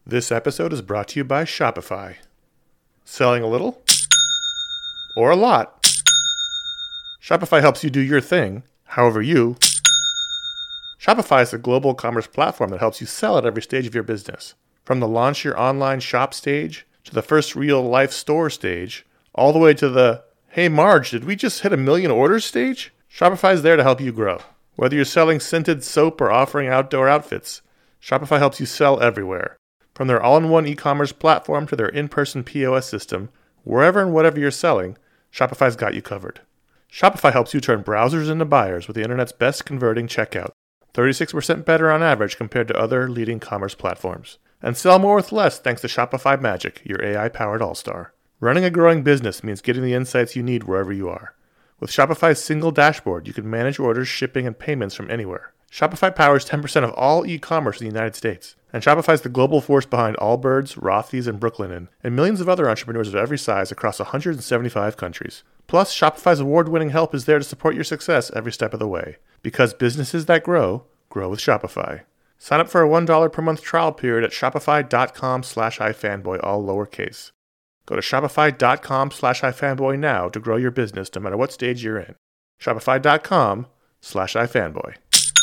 This episode is brought to you by Shopify. Selling a little or a lot? Shopify helps you do your thing, however you. Shopify is a global commerce platform that helps you sell at every stage of your business. From the launch your online shop stage, to the first real-life store stage, all the way to the, hey Marge, did we just hit 1 million orders stage? Shopify is there to help you grow. Whether you're selling scented soap or offering outdoor outfits, Shopify helps you sell everywhere. From their all-in-one e-commerce platform to their in-person POS system, wherever and whatever you're selling, Shopify's got you covered. Shopify helps you turn browsers into buyers with the internet's best converting checkout, 36% better on average compared to other leading commerce platforms. And sell more with less thanks to Shopify Magic, your AI-powered all-star. Running a growing business means getting the insights you need wherever you are. With Shopify's single dashboard, you can manage orders, shipping, and payments from anywhere. Shopify powers 10% of all e-commerce in the United States. And Shopify's the global force behind Allbirds, Rothy's, and Brooklinen, and millions of other entrepreneurs of every size across 175 countries. Plus, Shopify's award-winning help is there to support your success every step of the way. Because businesses that grow, grow with Shopify. Sign up for a $1 per month trial period at shopify.com/ifanboy, all lowercase. Go to shopify.com/ifanboy now to grow your business no matter what stage you're in. Shopify.com/ifanboy.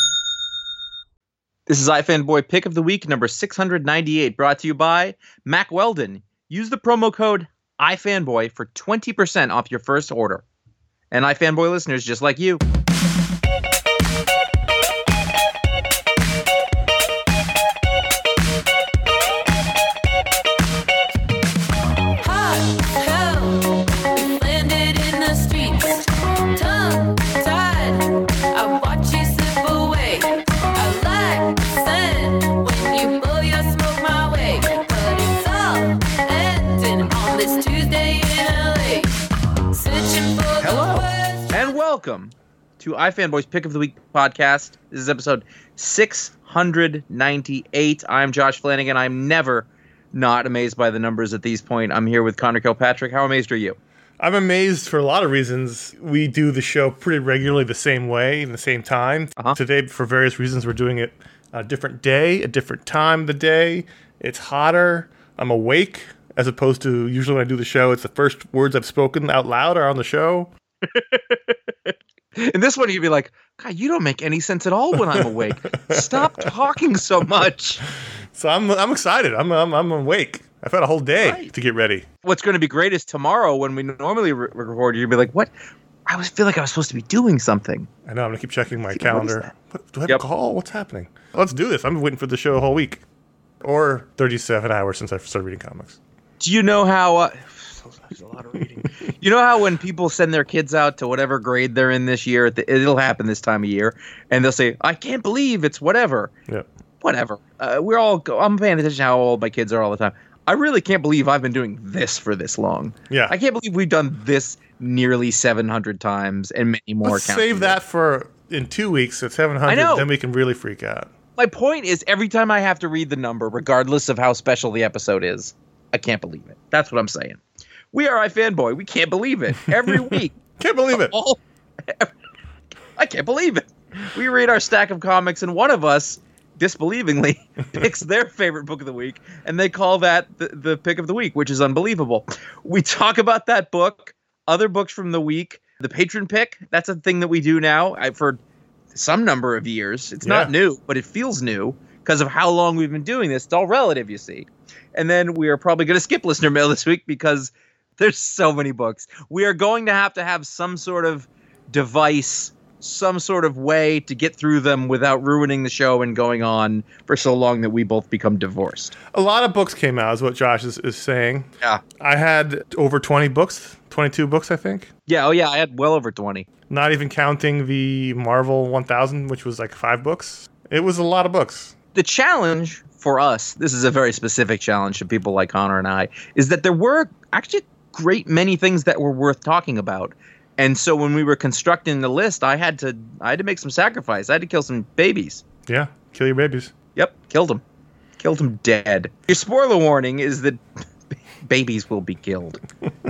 This is iFanboy Pick of the Week, number 698, brought to you by Mack Weldon. Use the promo code iFanboy for 20% off your first order. And iFanboy listeners just like you. Welcome to iFanboy's Pick of the Week podcast. This is episode 698. I'm Josh Flanagan. I'm never not amazed by the numbers at these point. I'm here with Connor Kilpatrick. How amazed are you? I'm amazed for a lot of reasons. We do the show pretty regularly the same way, in the same time. Today, for various reasons, we're doing it a different day, a different time of the day. It's hotter. I'm awake, as opposed to usually when I do the show, it's the first words I've spoken out loud are on the show. In this one, you'd be like, God, you don't make any sense at all when I'm awake. Stop talking so much. So I'm excited. I'm awake. I've had a whole day to get ready. What's going to be great is tomorrow when we normally record, you'd be like, what? I feel like I was supposed to be doing something. I know. I'm going to keep checking my calendar. What, do I have a call? What's happening? Let's do this. I'm waiting for the show a whole week. Or 37 hours since I started reading comics. Do you know how... There's a lot of reading. You know how when people send their kids out to whatever grade they're in this year, it'll happen this time of year, and they'll say, I can't believe it's whatever. Yeah. Whatever. I'm paying attention to how old my kids are all the time. I really can't believe I've been doing this for this long. Yeah. I can't believe we've done this nearly 700 times and many more. Let's save that for in 2 weeks at 700, then we can really freak out. My point is, every time I have to read the number, regardless of how special the episode is, I can't believe it. That's what I'm saying. We are iFanboy. We can't believe it. Every week. Can't believe it. I can't believe it. We read our stack of comics, and one of us, disbelievingly, picks their favorite book of the week, and they call that the pick of the week, which is unbelievable. We talk about that book, other books from the week, the patron pick. That's a thing that we do now for some number of years. It's not new, but it feels new because of how long we've been doing this. It's all relative, you see. And then we are probably going to skip listener mail this week because there's so many books. We are going to have some sort of device, some sort of way to get through them without ruining the show and going on for so long that we both become divorced. A lot of books came out is what Josh is saying. Yeah. I had over 20 books, 22 books, I think. Yeah, I had well over 20. Not even counting the Marvel 1000, which was like 5 books. It was a lot of books. The challenge for us, this is a very specific challenge to people like Connor and I, is that there were actually great many things that were worth talking about. And so when we were constructing the list, I had to make some sacrifice. I had to kill some babies. Yeah, kill your babies. Yep, killed them. Killed them dead. Your spoiler warning is that babies will be killed.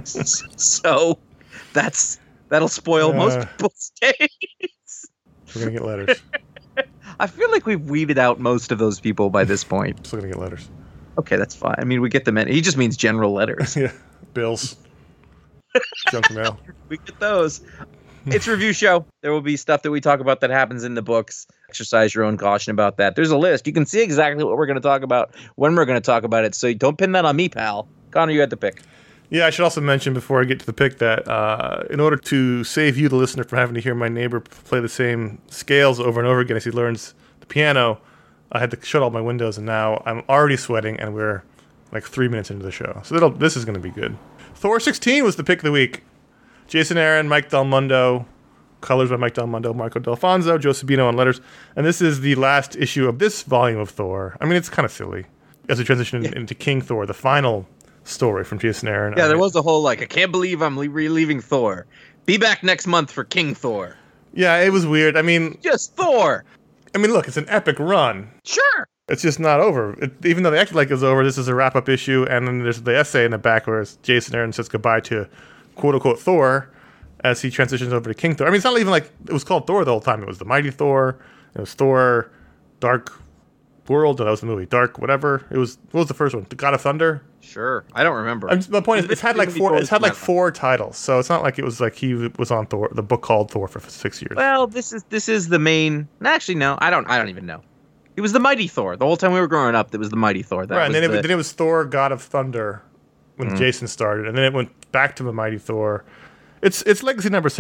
So that'll spoil most people's days. We're going to get letters. I feel like we've weeded out most of those people by this point. Still going to get letters. Okay, that's fine. I mean, we get them in. He just means general letters. Yeah, bills, junk mail. We get those. It's a review show. There will be stuff that we talk about that happens in the books. Exercise your own caution about that. There's a list. You can see exactly what we're going to talk about when we're going to talk about it. So don't pin that on me, pal. Connor, you had the pick. Yeah, I should also mention before I get to the pick that in order to save you, the listener, from having to hear my neighbor play the same scales over and over again as he learns the piano, I had to shut all my windows, and now I'm already sweating, and we're like 3 minutes into the show. So this is going to be good. Thor 16 was the pick of the week. Jason Aaron, Mike Del Mundo, colors by Mike Del Mundo, Marco Delfonso, Joe Sabino on letters. And this is the last issue of this volume of Thor. I mean, it's kind of silly as we transition into King Thor, the final story from Jason Aaron. Yeah, there was a whole, I can't believe I'm relieving Thor. Be back next month for King Thor. Yeah, it was weird. I mean... Just Thor! I mean, look, it's an epic run. Sure! It's just not over. Even though they acted like it was over, this is a wrap-up issue, and then there's the essay in the back where Jason Aaron says goodbye to quote-unquote Thor as he transitions over to King Thor. I mean, it's not even like it was called Thor the whole time. It was the Mighty Thor. It was Thor Dark World. That was the movie. Dark whatever. It was... What was the first one? The God of Thunder? Sure. I don't remember. My point is, it's had like four titles, so it's not like it was like he was on Thor, the book called Thor for 6 years. Well, this is the main... Actually, no. I don't even know. It was the Mighty Thor. The whole time we were growing up, it was the Mighty Thor. Right, and then it was Thor, God of Thunder, when Jason started, and then it went back to the Mighty Thor. It's legacy number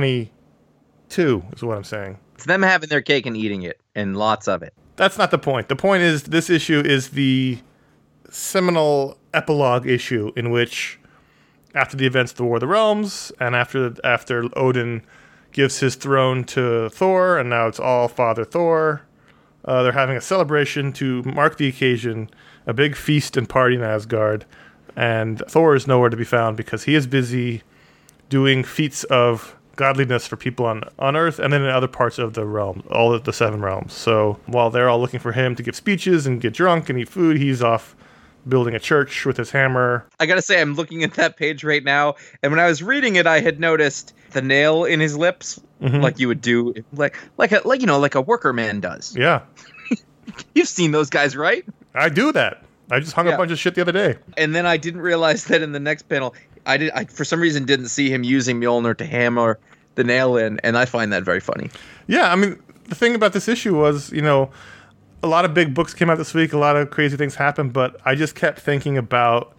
722, is what I'm saying. It's them having their cake and eating it, and lots of it. That's not the point. The point is, this issue is the seminal epilogue issue in which, after the events of the War of the Realms, and after Odin gives his throne to Thor, and now it's all Father Thor, they're having a celebration to mark the occasion, a big feast and party in Asgard, and Thor is nowhere to be found because he is busy doing feats of godliness for people on Earth and then in other parts of the realm, all of the 7 realms. So while they're all looking for him to give speeches and get drunk and eat food, he's off building a church with his hammer. I gotta say, I'm looking at that page right now, and when I was reading it, I had noticed the nail in his lips, like you would do, like a worker man does. Yeah, you've seen those guys, right? I do that. I just hung a bunch of shit the other day, and then I didn't realize that in the next panel, I for some reason didn't see him using Mjolnir to hammer the nail in, and I find that very funny. Yeah, I mean, the thing about this issue was, a lot of big books came out this week, a lot of crazy things happened, but I just kept thinking about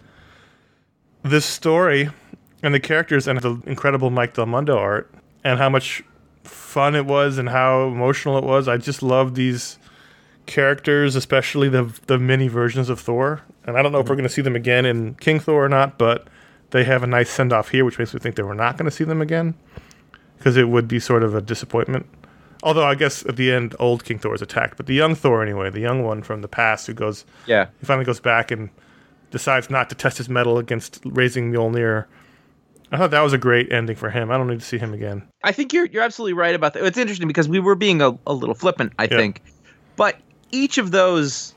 this story and the characters and the incredible Mike Del Mundo art and how much fun it was and how emotional it was. I just love these characters, especially the mini versions of Thor. And I don't know if we're going to see them again in King Thor or not, but they have a nice send-off here, which makes me think that we're not going to see them again because it would be sort of a disappointment. Although I guess at the end, old King Thor is attacked. But the young Thor, anyway, the young one from the past who goes... Yeah. He finally goes back and decides not to test his mettle against raising Mjolnir. I thought that was a great ending for him. I don't need to see him again. I think you're absolutely right about that. It's interesting because we were being a little flippant, I think. But each of those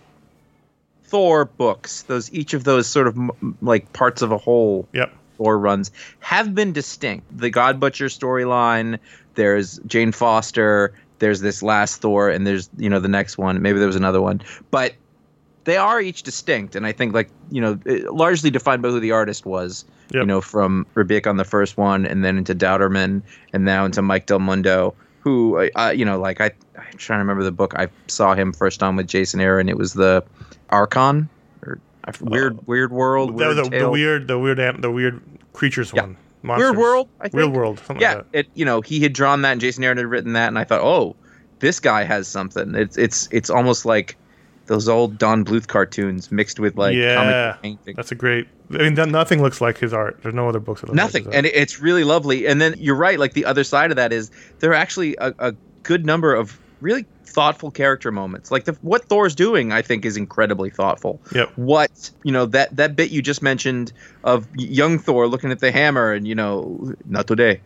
Thor books, each of those sort of like parts of a whole Thor runs have been distinct. The God Butcher storyline... There's Jane Foster, there's this last Thor, and there's, the next one. Maybe there was another one. But they are each distinct, and I think, largely defined by who the artist was. From Ribic on the first one, and then into Douterman, and now into Mike Del Mundo, who, I'm trying to remember the book. I saw him first on with Jason Aaron. It was the Archon, or Weird World. That was the weird creatures one. Monsters. Weird World, I think. Weird World, something like that. He had drawn that, and Jason Aaron had written that, and I thought, oh, this guy has something. It's almost like those old Don Bluth cartoons mixed with comic painting. That's a great. I mean, nothing looks like his art. There's no other books that look nothing, like his art. And it's really lovely. And then you're right. Like the other side of that is there are actually a good number of really thoughtful character moments. Like what Thor's doing, I think, is incredibly thoughtful. Yep. What that bit you just mentioned of young Thor looking at the hammer and not today,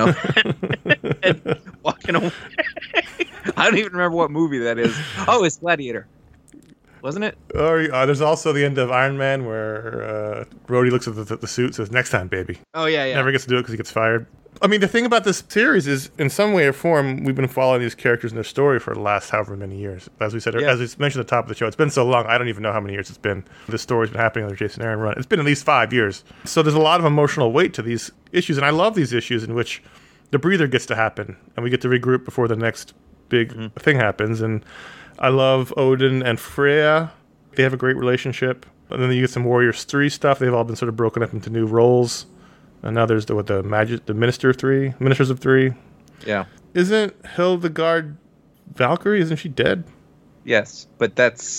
and walking away. I don't even remember what movie that is. Oh, it's Gladiator. wasn't it? Or there's also the end of Iron Man where Rhodey looks at the suit and says, "Next time, baby." Oh yeah, yeah. Never gets to do it because he gets fired. I mean, the thing about this series is, in some way or form, we've been following these characters and their story for the last however many years. As we said, as we mentioned at the top of the show, it's been so long, I don't even know how many years it's been. This story's been happening on the Jason Aaron run. It's been at least 5 years. So there's a lot of emotional weight to these issues, and I love these issues in which the breather gets to happen, and we get to regroup before the next big thing happens. And I love Odin and Freya. They have a great relationship. And then you get some Warriors 3 stuff. They've all been sort of broken up into new roles. And now there's the Ministers of Three. Yeah. Isn't Hildegard Valkyrie? Isn't she dead? Yes, but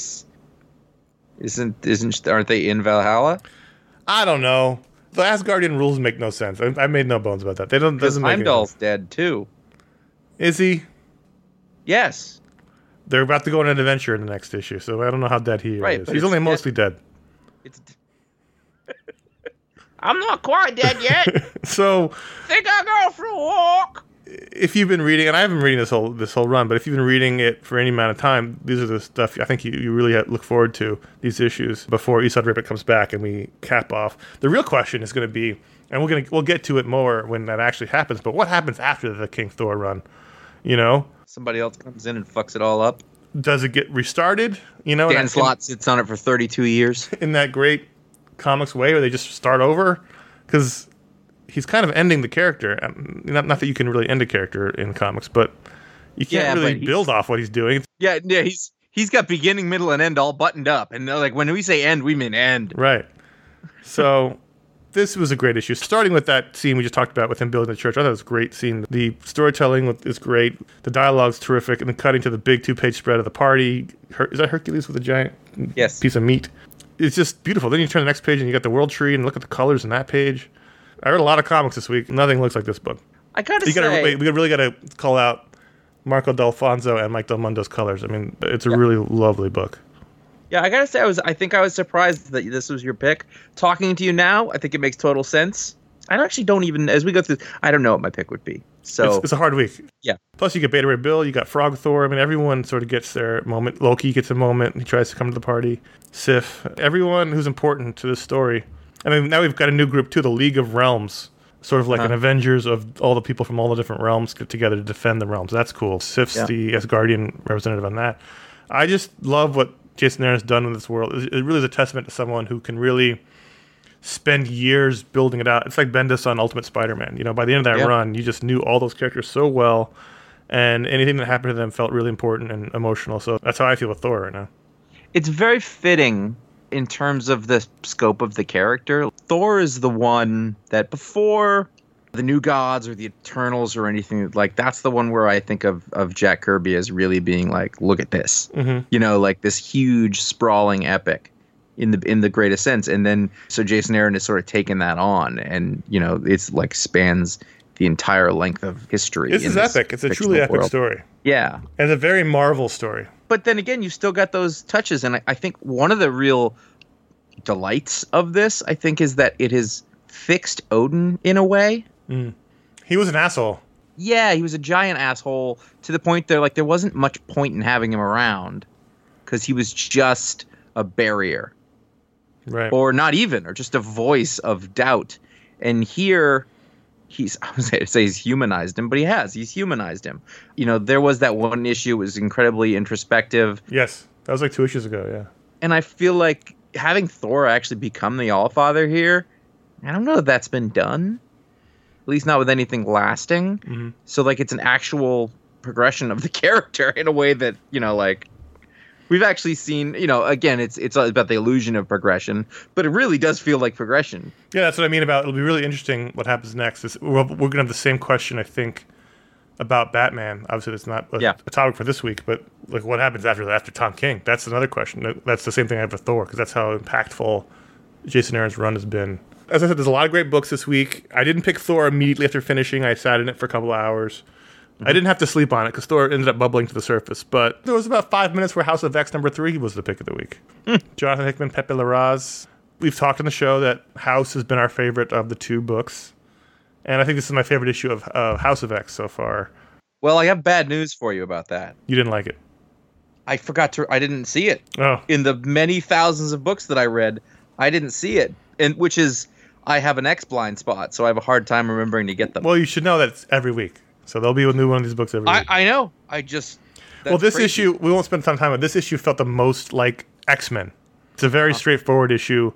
aren't they in Valhalla? I don't know. The Asgardian rules make no sense. I made no bones about that. They don't. Because Doesn't make any Heimdall's sense. dead too. Is he? Yes. They're about to go on an adventure in the next issue, so I don't know how dead he is. But He's only mostly dead. It's. I'm not quite dead yet. So. Think I'll go for a walk. If you've been reading, and I haven't been reading this whole run, but if you've been reading it for any amount of time, these are the stuff I think you really look forward to, these issues, before Esad Rippet comes back and we cap off. The real question is going to be, and we'll get to it more when that actually happens, but what happens after the King Thor run? You know? Somebody else comes in and fucks it all up. Does it get restarted? You know? Dan Slott sits on it for 32 years. In that great comics way where they just start over? Because he's kind of ending the character. Not that you can really end a character in comics, but you can't really build off what he's doing. Yeah, he's got beginning, middle, and end all buttoned up. And like when we say end, we mean end. Right. So this was a great issue. Starting with that scene we just talked about with him building the church, I thought it was a great scene. The storytelling is great. The dialogue's terrific. And then cutting to the big 2-page spread of the party. Is that Hercules with a giant piece of meat? It's just beautiful. Then you turn to the next page and you got the world tree and look at the colors in that page. I read a lot of comics this week. Nothing looks like this book. I gotta say, we really got to call out Marco D'Alfonso and Mike Del Mundo's colors. I mean, it's a really lovely book. Yeah, I gotta say, I think I was surprised that this was your pick. Talking to you now, I think it makes total sense. I actually don't even, as we go through, I don't know what my pick would be. So it's a hard week. Yeah. Plus, you get Beta Ray Bill, you got Frog Thor. I mean, everyone sort of gets their moment. Loki gets a moment. He tries to come to the party. Sif. Everyone who's important to this story. I mean, now we've got a new group too, the League of Realms. Sort of like an Avengers of all the people from all the different realms get together to defend the realms. That's cool. Sif's the Asgardian representative on that. I just love what Jason Aaron's done in this world. It really is a testament to someone who can really spend years building it out. It's like Bendis on Ultimate Spider-Man. You know, by the end of that run, you just knew all those characters so well, and anything that happened to them felt really important and emotional. So that's how I feel with Thor right now. It's very fitting in terms of the scope of the character. Thor is the one that before the New Gods or the Eternals or anything, like that's the one where I think of Jack Kirby as really being like, look at this, you know, like this huge sprawling epic in the greatest sense. And then so Jason Aaron has sort of taken that on, and you know, it's like spans the entire length of history. This is epic. It's a truly epic story. Yeah. And it's a very Marvel story. But then again, you still got those touches. And I think one of the real delights of this, I think, is that it has fixed Odin in a way. He was an asshole. Yeah, he was a giant asshole to the point that like there wasn't much point in having him around because he was just a barrier. Right. Or not even, or just a voice of doubt. And here I was going to say he's humanized him, but he's humanized him. You know, there was that one issue, it was incredibly introspective. Yes. That was like 2 issues ago, yeah. And I feel like having Thor actually become the Allfather here, I don't know if that's been done. At least not with anything lasting. So like it's an actual progression of the character in a way that, you know, like we've actually seen, you know, again, it's about the illusion of progression, but it really does feel like progression. Yeah, that's what I mean about it'll be really interesting what happens next. We're going to have the same question, I think, about Batman. Obviously, that's not a topic for this week, but like what happens after Tom King? That's another question. That's the same thing I have with Thor, because that's how impactful Jason Aaron's run has been. As I said, there's a lot of great books this week. I didn't pick Thor immediately after finishing. I sat in it for a couple of hours. I didn't have to sleep on it because Thor ended up bubbling to the surface. But there was about 5 minutes where House of X #3 was the pick of the week. Jonathan Hickman, Pepe Larraz. We've talked on the show that House has been our favorite of the 2 books. And I think this is my favorite issue of House of X so far. Well, I have bad news for you about that. You didn't like it. I forgot to. I didn't see it. Oh. In the many thousands of books that I read, I didn't see it, and which is I have an X blind spot, so I have a hard time remembering to get them. Well, you should know that it's every week, so there'll be a new one of these books every week. I know. I just. Well, this crazy. issue we won't spend some time on. This issue felt the most like X-Men. It's a very straightforward issue.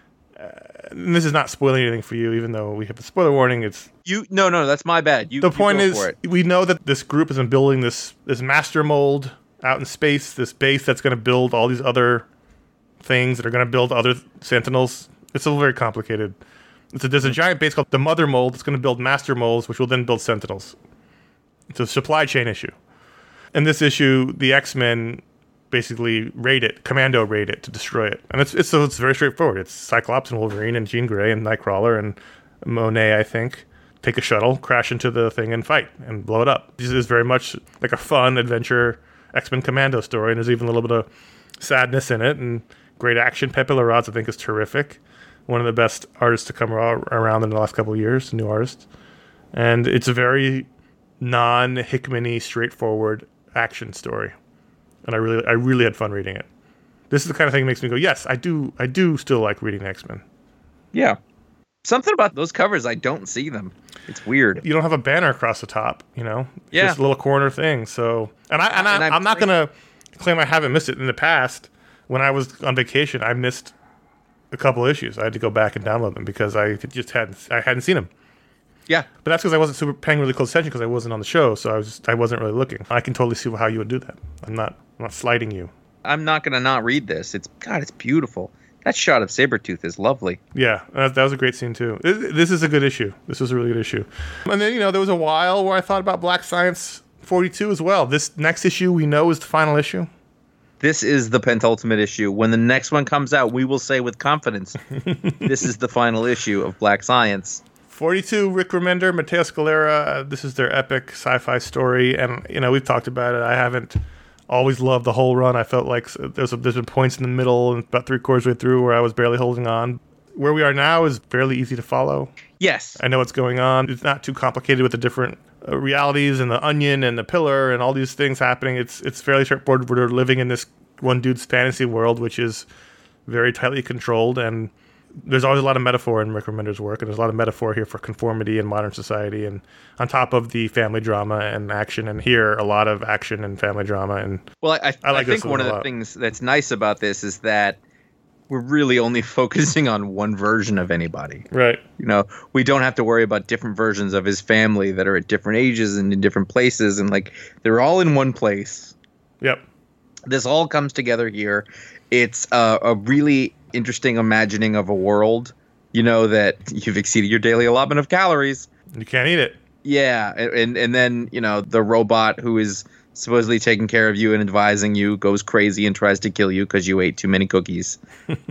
And this is not spoiling anything for you, even though we have the spoiler warning. It's No, that's my bad. the point you go is for it. we know that this group has been building this master mold out in space, this base that's going to build all these other things that are going to build other Sentinels. It's all very complicated. There's a giant base called the Mother Mold that's going to build master molds, which will then build Sentinels. It's a supply chain issue. In this issue, the X-Men basically commando raid it to destroy it. And it's very straightforward. It's Cyclops and Wolverine and Jean Grey and Nightcrawler and Monet, I think, take a shuttle, crash into the thing and fight and blow it up. This is very much like a fun adventure X-Men commando story, and there's even a little bit of sadness in it and great action. Pepe Larraz, I think, is terrific. One of the best artists to come around in the last couple of years, new artist. And it's a very non-Hickman-y, straightforward action story. And I really had fun reading it. This is the kind of thing that makes me go, yes, I do still like reading X-Men. Yeah. Something about those covers, I don't see them. It's weird. You don't have a banner across the top, you know? Yeah. Just a little corner thing. So, I'm not going to claim I haven't missed it. In the past, when I was on vacation, I missed a couple issues. I had to go back and download them because I hadn't seen them. Yeah. But that's because I wasn't paying really close attention because I wasn't on the show, so I wasn't really looking. I can totally see how you would do that. I'm not slighting you. I'm not going to not read this. It's beautiful. That shot of Sabretooth is lovely. Yeah, that was a great scene too. This is a good issue. This was a really good issue. And then, there was a while where I thought about Black Science 42 as well. This next issue we know is the final issue. This is the penultimate issue. When the next one comes out, we will say with confidence, this is the final issue of Black Science. 42, Rick Remender, Matteo Scalera. This is their epic sci-fi story. And, we've talked about it. I haven't always loved the whole run. I felt like there's been points in the middle and about 3/4 way through where I was barely holding on. Where we are now is fairly easy to follow. Yes. I know what's going on. It's not too complicated with the different realities and the Onion and the Pillar and all these things happening. It's fairly straightforward. We're living in this one dude's fantasy world, which is very tightly controlled, and there's always a lot of metaphor in Rick Remender's work, and there's a lot of metaphor here for conformity in modern society, and on top of the family drama and action, and here a lot of action and family drama. And well, I think one of the things that's nice about this is that we're really only focusing on one version of anybody. Right. We don't have to worry about different versions of his family that are at different ages and in different places, and they're all in one place. Yep. This all comes together here. It's a really interesting imagining of a world, that you've exceeded your daily allotment of calories. You can't eat it. Yeah, and then, the robot who is supposedly taking care of you and advising you goes crazy and tries to kill you because you ate too many cookies.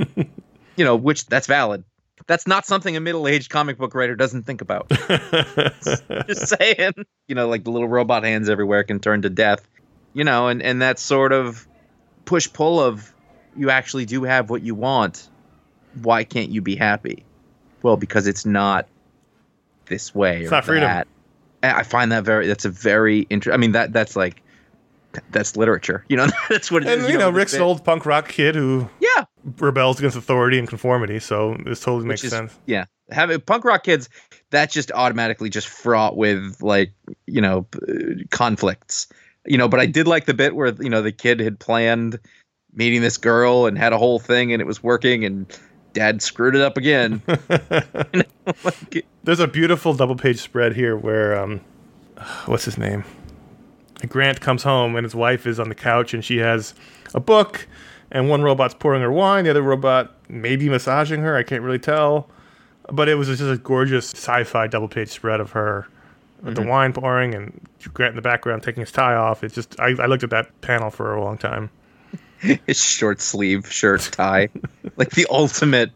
Which that's valid. That's not something a middle-aged comic book writer doesn't think about. Just saying. Like the little robot hands everywhere can turn to death. And that sort of push-pull of you actually do have what you want. Why can't you be happy? Well, because it's not this way. It's not freedom. I find that's a very interesting. I mean, that's literature. That's what it is. And, Rick's an old punk rock kid who yeah rebels against authority and conformity, so this totally makes sense. Yeah. Having punk rock kids, that's just automatically just fraught with, conflicts. But I did like the bit where, the kid had planned meeting this girl and had a whole thing and it was working and dad screwed it up again. There's a beautiful double page spread here where, what's his name? Grant comes home and his wife is on the couch and she has a book and one robot's pouring her wine. The other robot maybe massaging her. I can't really tell. But it was just a gorgeous sci-fi double page spread of her with the wine pouring and Grant in the background taking his tie off. It's just, I looked at that panel for a long time. His short sleeve shirt tie, like the ultimate,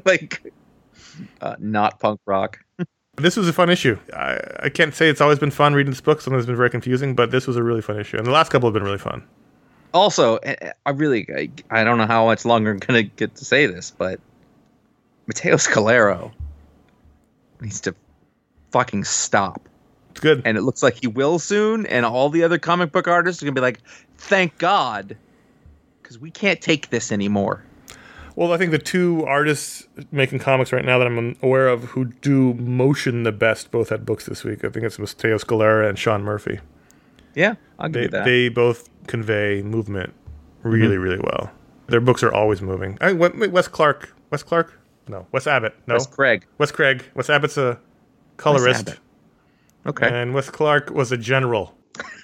not punk rock. This was a fun issue. I can't say it's always been fun reading this book. Sometimes it's been very confusing, but this was a really fun issue. And the last couple have been really fun. Also, I don't know how much longer I'm going to get to say this, but Matteo Scalera needs to fucking stop. It's good. And it looks like he will soon, and all the other comic book artists are going to be like, thank God because we can't take this anymore. Well, I think the two artists making comics right now that I'm aware of who do motion the best both had books this week. I think it's Matteo Scalera and Sean Murphy. Yeah, I'll give you that. They both convey movement really, really well. Their books are always moving. I think Wes Clark? No, Wes Abbott. No, Wes Craig. Wes Craig. Wes Abbott's a colorist. Okay. And Wes Clark was a general.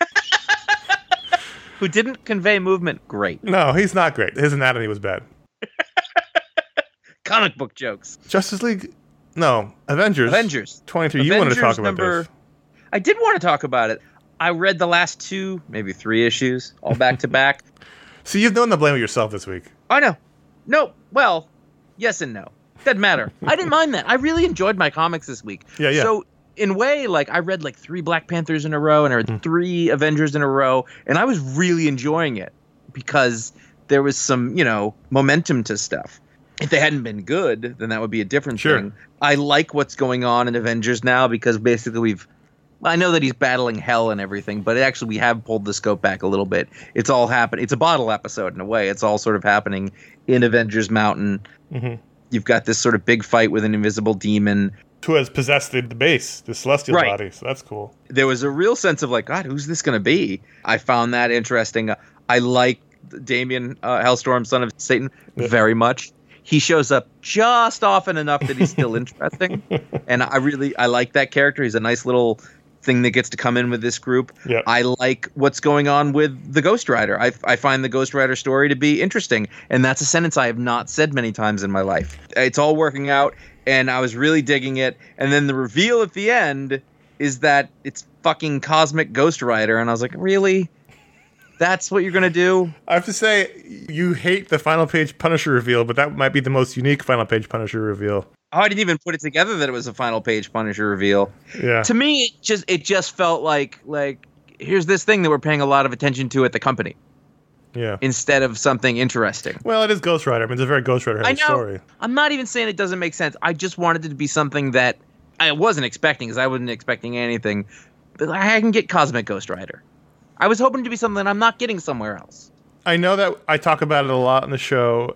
Who didn't convey movement great. No, he's not great. His anatomy was bad. Comic book jokes. Justice League? No. Avengers. 23. You wanted to talk about this. I did want to talk about it. I read the last 2, maybe 3 issues, all back to back. See, you've known the blame of yourself this week. I know. No, well, yes and no. Doesn't matter. I didn't mind that. I really enjoyed my comics this week. Yeah. So, in a way, like, I read like 3 Black Panthers in a row and I read 3 Avengers in a row, and I was really enjoying it because there was some, momentum to stuff. If they hadn't been good, then that would be a different thing. I like what's going on in Avengers now because basically I know that he's battling hell and everything, but actually we have pulled the scope back a little bit. It's all happening. It's a bottle episode in a way. It's all sort of happening in Avengers Mountain. Mm-hmm. You've got this sort of big fight with an invisible demon. Who has possessed the base, the celestial body, so that's cool. There was a real sense of like, God, who's this going to be? I found that interesting. I like Damien Hellstorm, son of Satan, very much. He shows up just often enough that he's still interesting. And I like that character. He's a nice little thing that gets to come in with this group. Yep. I like what's going on with the Ghost Rider. I find the Ghost Rider story to be interesting. And that's a sentence I have not said many times in my life. It's all working out, and I was really digging it. And then the reveal at the end is that it's fucking Cosmic Ghost Rider. And I was like, really? That's what you're going to do? I have to say, you hate the final page Punisher reveal, but that might be the most unique final page Punisher reveal. Oh, I didn't even put it together that it was a final page Punisher reveal. Yeah. To me, it just felt like here's this thing that we're paying a lot of attention to at the company. Yeah. Instead of something interesting. Well, it is Ghost Rider. I mean, it's a very Ghost Rider heavy story. I'm not even saying it doesn't make sense. I just wanted it to be something that I wasn't expecting, because I wasn't expecting anything. But I can get Cosmic Ghost Rider. I was hoping to be something I'm not getting somewhere else. I know that I talk about it a lot on the show,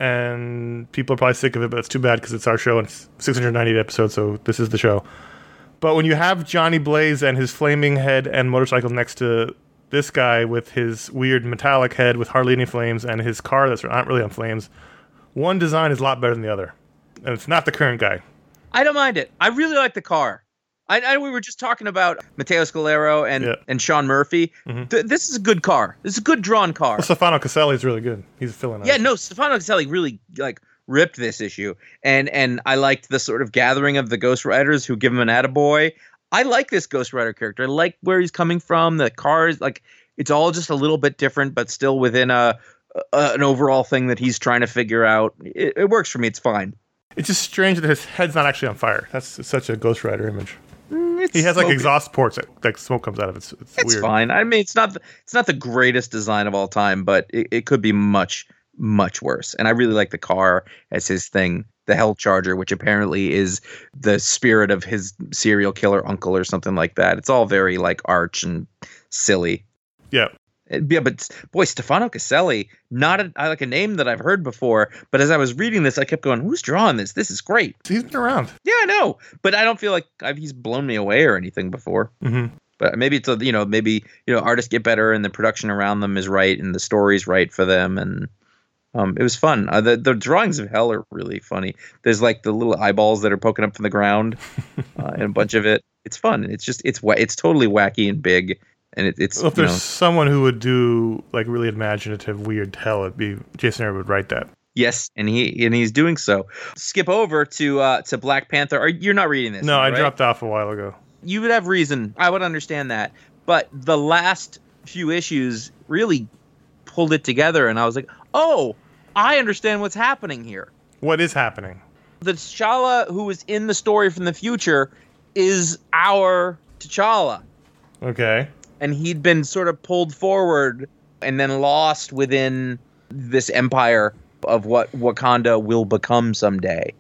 and people are probably sick of it, but it's too bad because it's our show and it's 698 episodes, so this is the show. But when you have Johnny Blaze and his flaming head and motorcycle next to this guy with his weird metallic head with hardly any flames and his car that's not really on flames, one design is a lot better than the other. And it's not the current guy. I don't mind it. I really like the car. We were just talking about Matteo Scalera and Sean Murphy. Mm-hmm. This is a good car. This is a good drawn car. Well, Stefano Caselli is really good. He's filling out. Yeah, no, Stefano Caselli really ripped this issue. And I liked the sort of gathering of the Ghost Riders who give him an attaboy. I like this Ghost Rider character. I like where he's coming from. The cars, it's all just a little bit different, but still within an overall thing that he's trying to figure out. It works for me. It's fine. It's just strange that his head's not actually on fire. That's such a Ghost Rider image. He has exhaust ports that smoke comes out of it. It's weird. Fine. I mean, it's not the greatest design of all time, but it could be much, much worse. And I really like the car as his thing, the Hell Charger, which apparently is the spirit of his serial killer uncle or something like that. It's all very arch and silly. Yeah. Yeah, but boy, Stefano Caselli, not a name that I've heard before. But as I was reading this, I kept going, "Who's drawing this? This is great." He's been around. Yeah, I know, but I don't feel like he's blown me away or anything before. Mm-hmm. But maybe it's artists get better and the production around them is right and the story's right for them, and it was fun. The drawings of Hell are really funny. There's the little eyeballs that are poking up from the ground, and a bunch of it. It's fun. It's totally wacky and big. And it's if there's someone who would do really imaginative, weird Hell, it'd be Jason Aaron would write that. Yes, and he's doing so. Skip over to Black Panther. You're not reading this? No, right? I dropped off a while ago. You would have reason. I would understand that. But the last few issues really pulled it together, and I was like, oh, I understand what's happening here. What is happening? The T'Challa who was in the story from the future is our T'Challa. Okay. And he'd been sort of pulled forward and then lost within this empire of what Wakanda will become someday.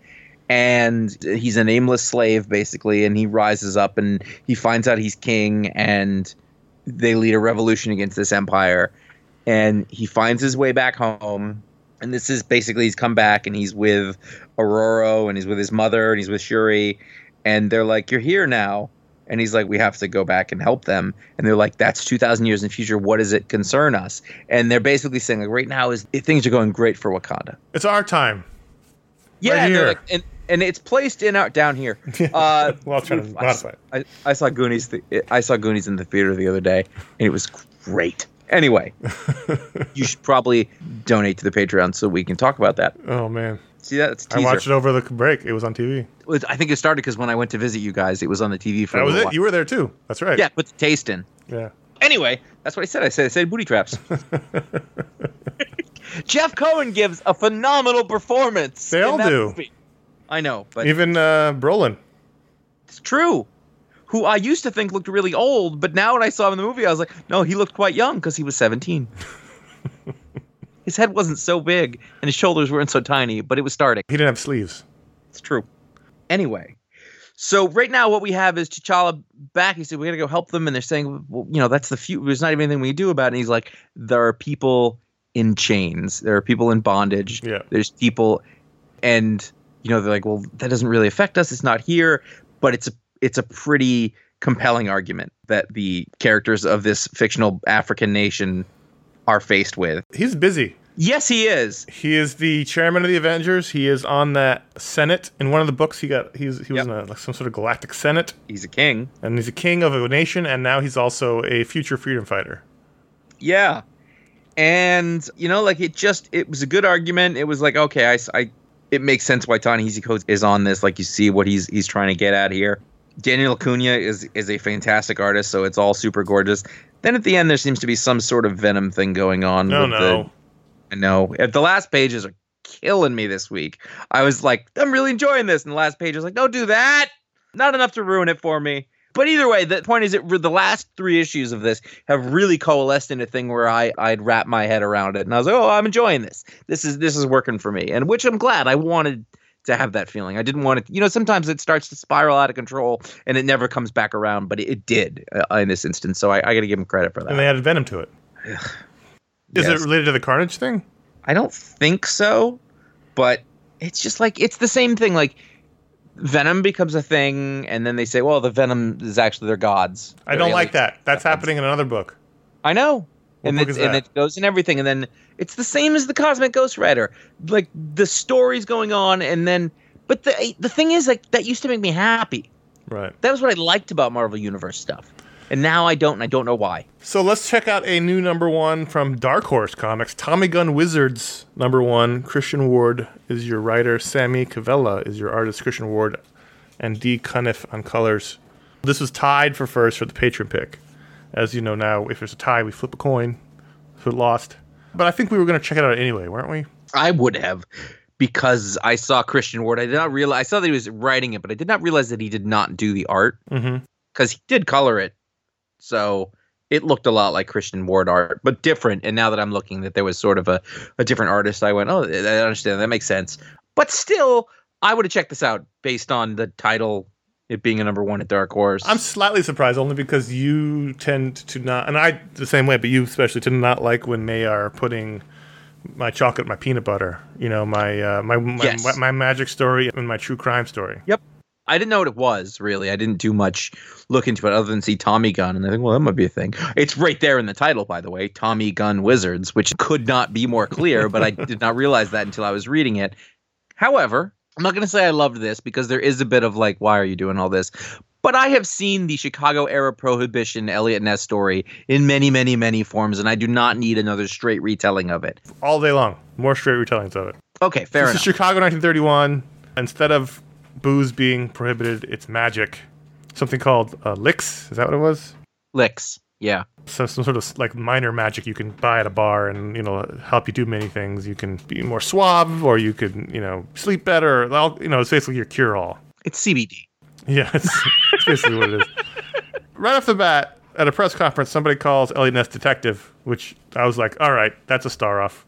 And he's a nameless slave, basically, and he rises up and he finds out he's king, and they lead a revolution against this empire. and he finds his way back home. And this is basically he's come back and he's with Aurora and he's with his mother and he's with Shuri. And they're like, you're here now. And he's like, we have to go back and help them. And they're like, that's 2,000 years in the future. What does it concern us? And they're basically saying, like, right now things are going great for Wakanda. It's our time. Yeah, right and, here. Like, and it's placed down here. Well, I was trying to modify it. I saw Goonies. I saw Goonies in the theater the other day, and it was great. Anyway, you should probably donate to the Patreon so we can talk about that. Oh man. See that? It's a teaser. I watched it over the break. It was on TV. I think it started because when I went to visit you guys, it was on the TV for a little while. That was it? You were there too. That's right. Yeah, put the taste in. Yeah. Anyway, that's what I said. I said booty traps. Jeff Cohen gives a phenomenal performance. They all do. Movie. I know, but even Brolin. It's true. Who I used to think looked really old, but now when I saw him in the movie, I was like, no, he looked quite young because he was 17. His head wasn't so big, and his shoulders weren't so tiny, but it was starting. He didn't have sleeves. It's true. Anyway, so right now what we have is T'Challa back. He said, we got to go help them, and they're saying, well, that's the future. There's not even anything we can do about it. And he's like, there are people in chains. There are people in bondage. Yeah. There's people, and, they're like, well, that doesn't really affect us. It's not here, but it's a pretty compelling argument that the characters of this fictional African nation are faced with. He's busy. Yes, he is. He is the chairman of the Avengers. He is on that Senate. In one of the books, he was in some sort of galactic Senate. He's a king. And he's a king of a nation, and now he's also a future freedom fighter. Yeah. And, it was a good argument. It was like, okay, it makes sense why Ta-Nehisi Coates is on this. Like, you see what he's trying to get at here. Daniel Acuna is a fantastic artist, so it's all super gorgeous. Then at the end, there seems to be some sort of Venom thing going on. I know. The last pages are killing me this week. I was like, I'm really enjoying this. And the last page was like, don't do that. Not enough to ruin it for me. But either way, the point is that the last 3 issues of this have really coalesced in a thing where I'd wrap my head around it. And I was like, oh, I'm enjoying this. This is working for me. And which I'm glad. I wanted to have that feeling. I didn't want it. Sometimes it starts to spiral out of control and it never comes back around. But it did in this instance. So I got to give him credit for that. And they added Venom to it. Is it related to the Carnage thing? I don't think so. But it's just like, it's the same thing. Like, Venom becomes a thing, and then they say, well, the Venom is actually their gods. I don't like that. That's happening in another book. I know. What book is that? And it goes in everything, and then it's the same as the Cosmic Ghost Rider. Like, the story's going on, and then... But the thing is, like, that used to make me happy. Right. That was what I liked about Marvel Universe stuff. And now I don't, and I don't know why. So let's check out a new #1 from Dark Horse Comics. Tommy Gun Wizards #1. Christian Ward is your writer. Sammy Cavella is your artist. Christian Ward and D. Cuniff on colors. This was tied for first for the patron pick. As you know now, if there's a tie, we flip a coin. So it lost. But I think we were going to check it out anyway, weren't we? I would have, because I saw Christian Ward. I did not realize. I saw that he was writing it, but I did not realize that he did not do the art. Because he did color it. So it looked a lot like Christian Ward art, but different. And now that I'm looking that there was sort of a different artist, I went, oh, I understand. That makes sense. But still, I would have checked this out based on the title, it being a #1 at Dark Horse. I'm slightly surprised only because you tend to not, and I the same way, but you especially tend to not like when they are putting my chocolate, my peanut butter, my magic story and my true crime story. Yep. I didn't know what it was, really. I didn't do much look into it other than see Tommy Gun, and I think, well, that might be a thing. It's right there in the title, by the way, Tommy Gun Wizards, which could not be more clear, but I did not realize that until I was reading it. However, I'm not going to say I loved this, because there is a bit of like, why are you doing all this? But I have seen the Chicago-era Prohibition Elliot Ness story in many, many, many forms, and I do not need another straight retelling of it. All day long. More straight retellings of it. Okay, fair enough. This is Chicago 1931. Instead of booze being prohibited, it's magic. Something called licks. Is that what it was? Licks, yeah. So some sort of like minor magic you can buy at a bar and, help you do many things. You can be more suave, or you could, sleep better. It's basically your cure-all. It's CBD. Yeah, it's basically what it is. Right off the bat, at a press conference, somebody calls Elliot Ness detective, which I was like, all right, that's a star off.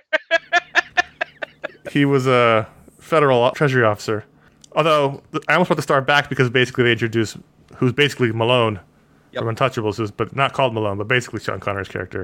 He was a federal treasury officer. Although, I almost put the star back because basically they introduced who's basically Malone from Untouchables, but not called Malone, but basically Sean Connery's character.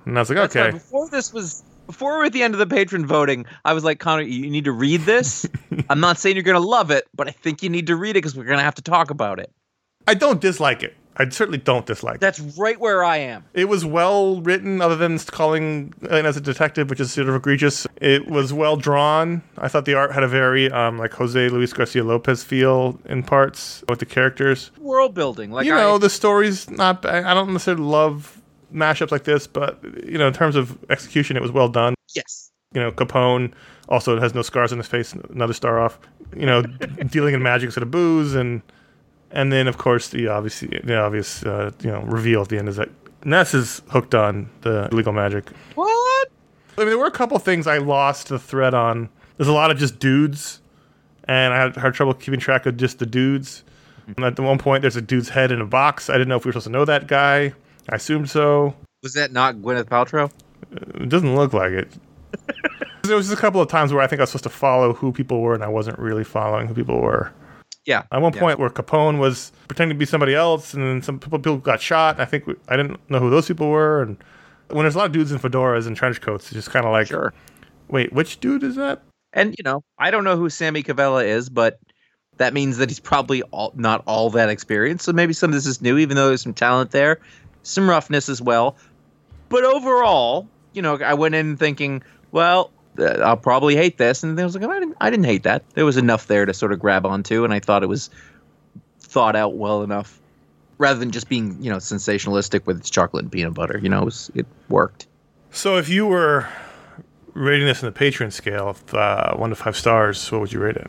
And I was like, That's okay. why before we were at the end of the patron voting, I was like, Connor, you need to read this. I'm not saying you're going to love it, but I think you need to read it because we're going to have to talk about it. I don't dislike it. I certainly don't dislike it. That's right where I am. It was well written, other than calling in as a detective, which is sort of egregious. It was well drawn. I thought the art had a very like Jose Luis Garcia Lopez feel in parts with the characters. World building, like the story's not bad. I don't necessarily love mashups like this, but in terms of execution, it was well done. Yes. Capone also has no scars on his face, another star off. Dealing in magic instead of booze, and then of course the obvious reveal at the end is that Ness is hooked on the illegal magic. What? I mean, there were a couple things I lost the thread on. There's a lot of just dudes, and I had trouble keeping track of just the dudes. And at one point, there's a dude's head in a box. I didn't know if we were supposed to know that guy. I assumed so. Was that not Gwyneth Paltrow? It doesn't look like it. There was just a couple of times where I think I was supposed to follow who people were, and I wasn't really following who people were. Yeah. At one point where Capone was pretending to be somebody else, and then some people got shot. I think I didn't know who those people were. And when there's a lot of dudes in fedoras and trench coats, it's just kind of like, sure. Wait, which dude is that? And, I don't know who Sammy Cavella is, but that means that he's probably not all that experienced. So maybe some of this is new, even though there's some talent there, some roughness as well. But overall, I went in thinking, well, I'll probably hate this. And I was like, I didn't hate that. There was enough there to sort of grab onto, and I thought it was thought out well enough, rather than just being, sensationalistic with its chocolate and peanut butter. It worked. So if you were rating this in the Patreon scale of 1 to 5 stars, what would you rate it?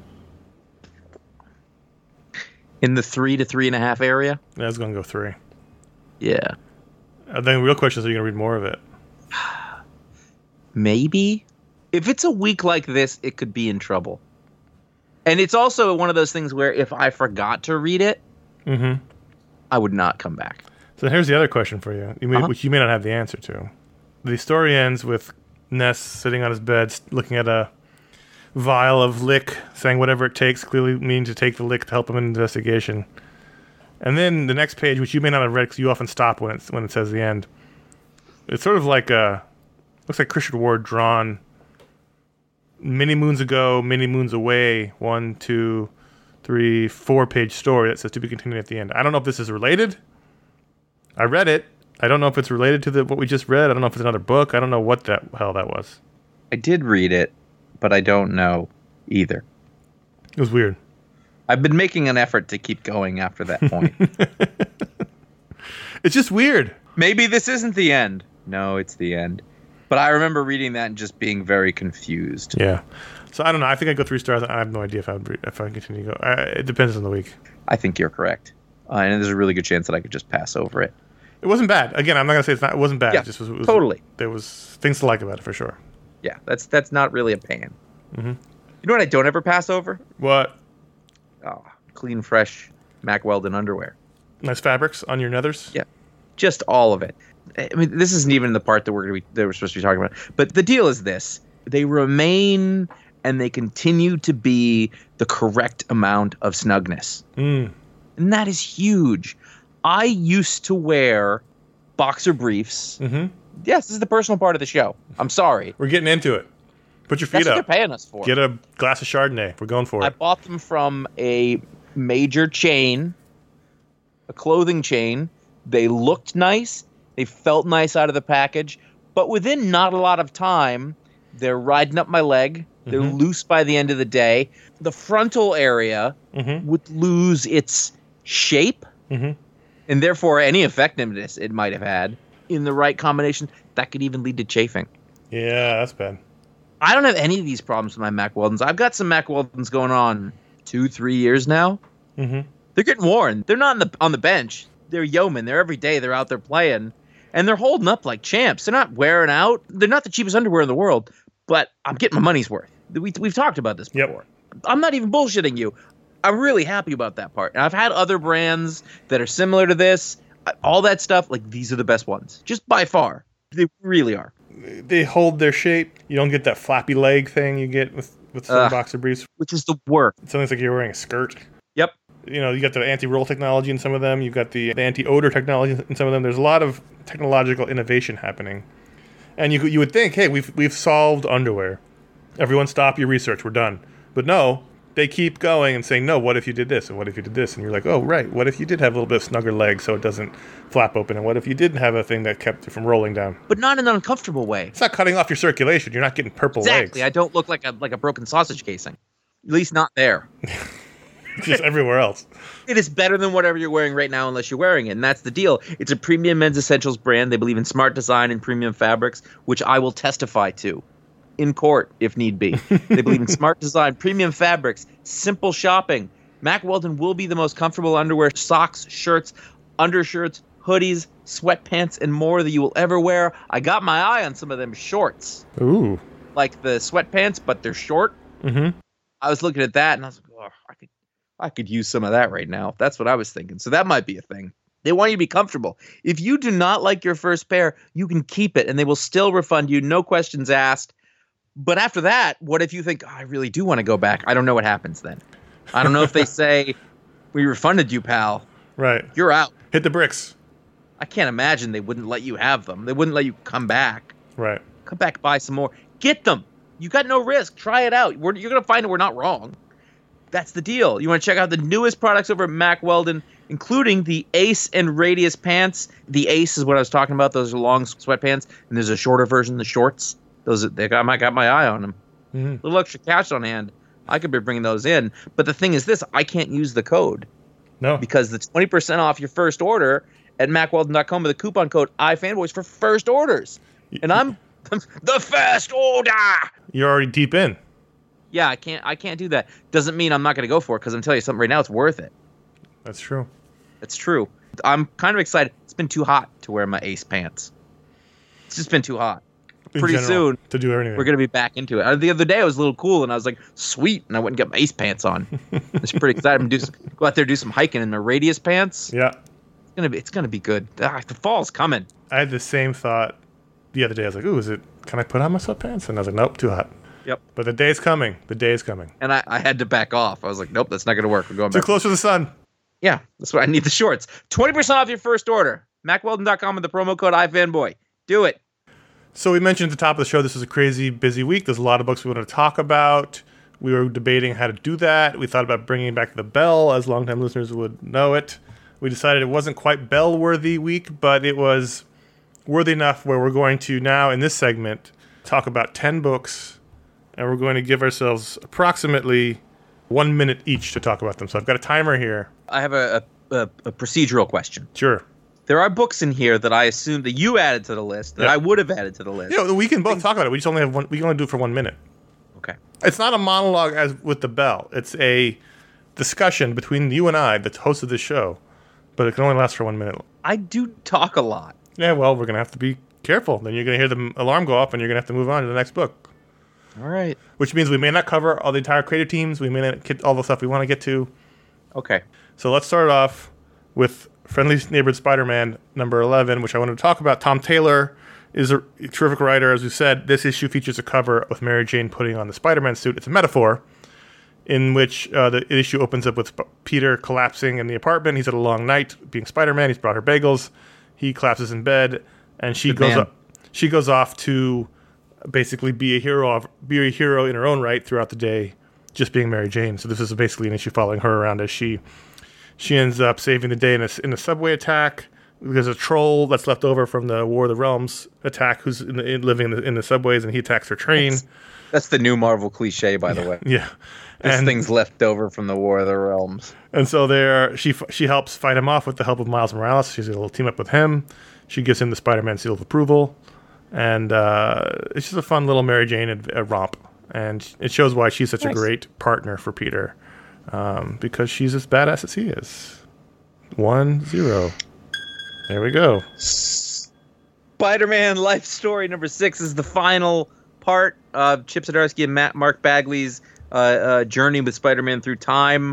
In the 3 to 3.5 area? Yeah, I was going to go 3. Yeah. Then the real question is, are you going to read more of it? Maybe. If it's a week like this, it could be in trouble. And it's also one of those things where if I forgot to read it, I would not come back. So here's the other question for you, which you may not have the answer to. The story ends with Ness sitting on his bed, looking at a vial of lick, saying whatever it takes, clearly meaning to take the lick to help him in the investigation. And then the next page, which you may not have read because you often stop when it says the end, it's sort of like looks like Christian Ward drawn many moons ago, many moons away, 1, 2, 3, 4-page story that says to be continued at the end. I don't know if this is related. I read it. I don't know if it's related to what we just read. I don't know if it's another book. I don't know what the hell that was. I did read it, but I don't know either. It was weird. I've been making an effort to keep going after that point. It's just weird. Maybe this isn't the end. No, it's the end. But I remember reading that and just being very confused. Yeah. So I don't know. I think I'd go 3 stars. I have no idea if I continue to go. It depends on the week. I think you're correct. And there's a really good chance that I could just pass over it. It wasn't bad. Again, I'm not going to say it wasn't bad. Yeah, it was totally. There was things to like about it for sure. Yeah, that's not really a pan. Mm-hmm. You know what I don't ever pass over? What? Oh, clean, fresh Mack Weldon underwear. Nice fabrics on your nethers? Yeah, just all of it. I mean, this isn't even the part that we're supposed to be talking about. But the deal is this. They remain and they continue to be the correct amount of snugness. And that is huge. I used to wear boxer briefs. Mm-hmm. Yes, this is the personal part of the show. I'm sorry. We're getting into it. Put your feet That's up. What they're paying us for. Get a glass of Chardonnay. We're going for it. I bought them from a major chain, a clothing chain. They looked nice. They felt nice out of the package. But within not a lot of time, they're riding up my leg. They're loose by the end of the day. The frontal area would lose its shape. And therefore, any effectiveness it might have had in the right combination, that could even lead to chafing. Yeah, that's bad. I don't have any of these problems with my Mack Weldons. I've got some Mack Weldons going on 2-3 years now. They're getting worn. They're not on the bench. They're yeomen. They're every day. They're out there playing. And they're holding up like champs. They're not wearing out. They're not the cheapest underwear in the world. But I'm getting my money's worth. We've talked about this before. Yep. I'm not even bullshitting you. I'm really happy about that part. And I've had other brands that are similar to this. All that stuff, like these are the best ones. Just by far. They really are. They hold their shape. You don't get that flappy leg thing you get with some boxer briefs. Which is the worst. It sounds like you're wearing a skirt. Yep. You got the anti-roll technology in some of them. You've got the anti-odor technology in some of them. There's a lot of technological innovation happening. And you would think, hey, we've solved underwear. Everyone stop your research. We're done. But no, they keep going and saying, no, what if you did this? And what if you did this? And you're like, oh, right. What if you did have a little bit of snugger legs so it doesn't flap open? And what if you didn't have a thing that kept it from rolling down? But not in an uncomfortable way. It's not cutting off your circulation. You're not getting purple legs. Exactly. I don't look like a broken sausage casing. At least not there. Just everywhere else. It is better than whatever you're wearing right now unless you're wearing it, and that's the deal. It's a premium men's essentials brand. They believe in smart design and premium fabrics, which I will testify to in court if need be. They believe in smart design, premium fabrics, simple shopping. Mack Weldon will be the most comfortable underwear, socks, shirts, undershirts, hoodies, sweatpants, and more that you will ever wear. I got my eye on some of them shorts. Ooh. Like the sweatpants, but they're short. Mm-hmm. I was looking at that, and I was like, oh, I could use some of that right now. That's what I was thinking. So that might be a thing. They want you to be comfortable. If you do not like your first pair, you can keep it, and they will still refund you, no questions asked. But after that, what if you think, I really do want to go back? I don't know what happens then. I don't know if they say, we refunded you, pal. Right. You're out. Hit the bricks. I can't imagine they wouldn't let you have them. They wouldn't let you come back. Right. Come back, buy some more. Get them. You got no risk. Try it out. You're going to find we're not wrong. That's the deal. You want to check out the newest products over at Mack Weldon, including the Ace and Radius pants. The Ace is what I was talking about. Those are long sweatpants, and there's a shorter version, the shorts. I got my eye on them. Mm-hmm. A little extra cash on hand. I could be bringing those in. But the thing is this, I can't use the code. No. Because the 20% off your first order at MackWeldon.com with the coupon code iFanboys for first orders. And I'm the first order. You're already deep in. Yeah, I can't do that. Doesn't mean I'm not going to go for it, because I'm telling you something right now, it's worth it. That's true. It's true. I'm kind of excited. It's been too hot to wear my Ace pants. It's just been too hot. Pretty soon, to do everything. We're going to be back into it. The other day, I was a little cool, and I was like, sweet, and I went and got my Ace pants on. It's pretty excited. I'm going to go out there and do some hiking in my Radius pants. Yeah. It's gonna be good. The fall's coming. I had the same thought the other day. I was like, ooh, can I put on my sweatpants? And I was like, nope, too hot. Yep. But the day's coming. The day is coming. And I had to back off. I was like, nope, that's not going to work. We're going back. Too close to the sun. Yeah, that's why I need the shorts. 20% off your first order. MackWeldon.com with the promo code iFanboy. Do it. So we mentioned at the top of the show, this is a crazy busy week. There's a lot of books we want to talk about. We were debating how to do that. We thought about bringing back the bell, as longtime listeners would know it. We decided it wasn't quite bell-worthy week, but it was worthy enough where we're going to now, in this segment, talk about 10 books, and we're going to give ourselves approximately 1 minute each to talk about them. So I've got a timer here. I have a procedural question. Sure. There are books in here that I assume that you added to the list, that I would have added to the list. Yeah, we can both talk about it. We just only have one. We can only do it for 1 minute. Okay. It's not a monologue as with the bell. It's a discussion between you and I, the host of the show, but it can only last for 1 minute. I do talk a lot. Yeah, well, we're going to have to be careful. Then you're going to hear the alarm go off, and you're going to have to move on to the next book. All right. Which means we may not cover all the entire creative teams. We may not get all the stuff we want to get to. Okay. So let's start off with Friendly Neighborhood Spider-Man number 11, which I wanted to talk about. Tom Taylor is a terrific writer. As we said, this issue features a cover with Mary Jane putting on the Spider-Man suit. It's a metaphor in which the issue opens up with Peter collapsing in the apartment. He's had a long night being Spider-Man. He's brought her bagels. He collapses in bed, and she goes off to basically be a hero in her own right throughout the day, just being Mary Jane. So this is basically an issue following her around as she ends up saving the day in a subway attack. There's a troll that's left over from the War of the Realms attack who's living in the subways, and he attacks her train. That's the new Marvel cliche, by the way. Yeah. This thing's left over from the War of the Realms. And so she helps fight him off with the help of Miles Morales. She's a little team up with him. She gives him the Spider-Man seal of approval. And it's just a fun little Mary Jane romp. And it shows why she's such a great partner for Peter. Because she's as badass as he is. 1-0. There we go. Spider-Man Life Story number 6 is the final part of Chip Zdarsky and Mark Bagley's journey with Spider-Man through time.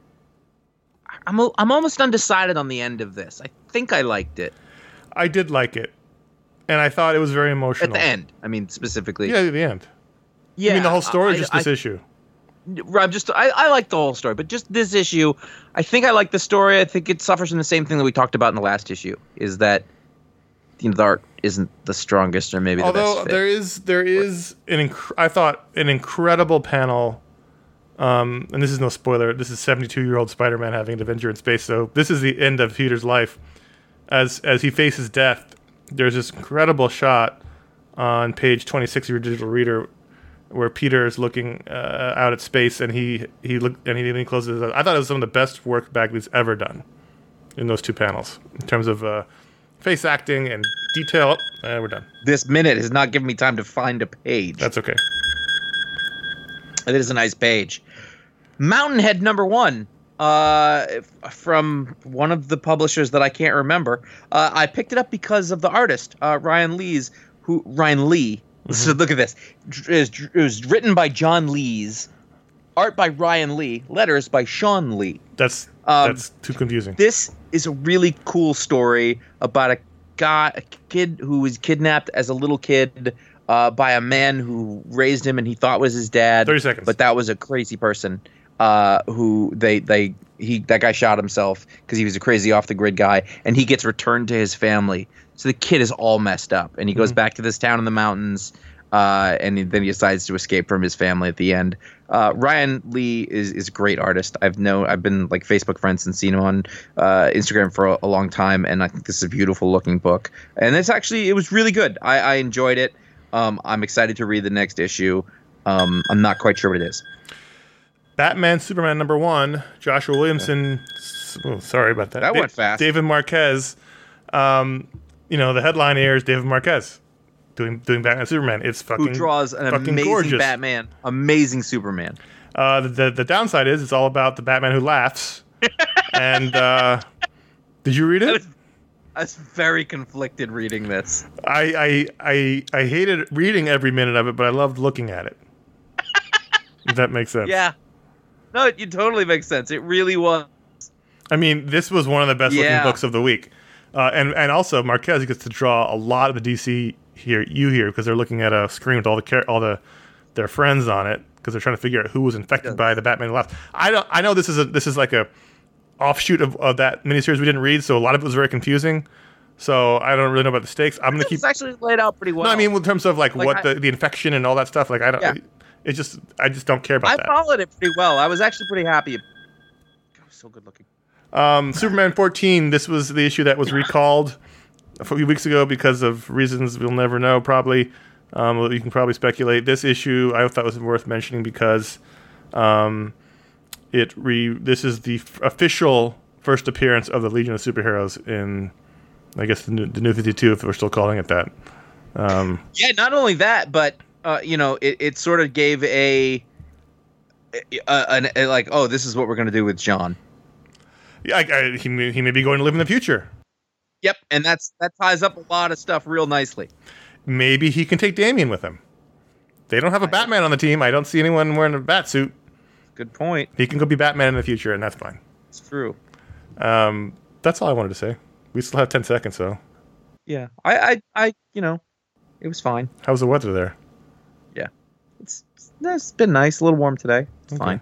I'm almost undecided on the end of this. I think I liked it. I did like it. And I thought it was very emotional. At the end, I mean, specifically. Yeah, at the end. Yeah. I mean, the whole story is just this issue. I like the whole story, but just this issue, I think I like the story. I think it suffers from the same thing that we talked about in the last issue, is that the art isn't the strongest or maybe the best fit. there is I thought an incredible panel, and this is no spoiler. This is 72-year-old Spider-Man having an adventure in space. So this is the end of Peter's life as he faces death. There's this incredible shot on page 26 of your digital reader, where Peter is looking out at space, and he closes his eyes. I thought it was some of the best work Bagley's ever done in those two panels in terms of face acting and detail. We're done. This minute has not given me time to find a page. That's okay. It is a nice page. Mountainhead number 1, from one of the publishers that I can't remember. I picked it up because of the artist, Ryan Lee. Mm-hmm. So look at this. It was written by John Lees, art by Ryan Lee, letters by Sean Lee. That's too confusing. This is a really cool story about a kid who was kidnapped as a little kid by a man who raised him and he thought was his dad. 30 seconds. But that was a crazy person who that guy shot himself because he was a crazy off the grid guy, and he gets returned to his family. So the kid is all messed up, and he goes back to this town in the mountains, and then he decides to escape from his family at the end. Ryan Lee is a great artist. I've been like Facebook friends and seen him on Instagram for a long time, and I think this is a beautiful looking book. And it was really good. I enjoyed it. I'm excited to read the next issue. I'm not quite sure what it is. Batman Superman number 1, Joshua Williamson. Oh, sorry about that. That went fast. David Marquez. The headline here is David Marquez doing Batman Superman. It's fucking who draws an amazing gorgeous Batman, amazing Superman. The downside is it's all about the Batman who laughs. And did you read it? I was very conflicted reading this. I hated reading every minute of it, but I loved looking at it. If that makes sense. Yeah. No, it totally makes sense. It really was. I mean, this was one of the best looking books of the week. And also Marquez gets to draw a lot of the DC here because they're looking at a screen with all their friends on it because they're trying to figure out who was infected by the Batman who laughed. I know this is like a offshoot of that miniseries we didn't read, so a lot of it was very confusing. So I don't really know about the stakes. I'm going to keep. It's actually laid out pretty well. No, I mean in terms of like what the infection and all that stuff. Like I don't. Yeah. I just don't care about that. I followed it pretty well. I was actually pretty happy. It was so good looking. Superman 14. This was the issue that was recalled a few weeks ago because of reasons we'll never know. Probably, you can probably speculate. This issue I thought was worth mentioning because this is the official first appearance of the Legion of Superheroes in, I guess, the New 52, if we're still calling it that. Yeah, not only that, but it sort of gave a like, oh, this is what we're going to do with John. Yeah, he may be going to live in the future. Yep, and that ties up a lot of stuff real nicely. Maybe he can take Damian with him. They don't have a Batman on the team. I don't see anyone wearing a bat suit. Good point. He can go be Batman in the future, and that's fine. It's true. That's all I wanted to say. We still have 10 seconds, so. Yeah, I it was fine. How's the weather there? Yeah, it's been nice. A little warm today. It's fine.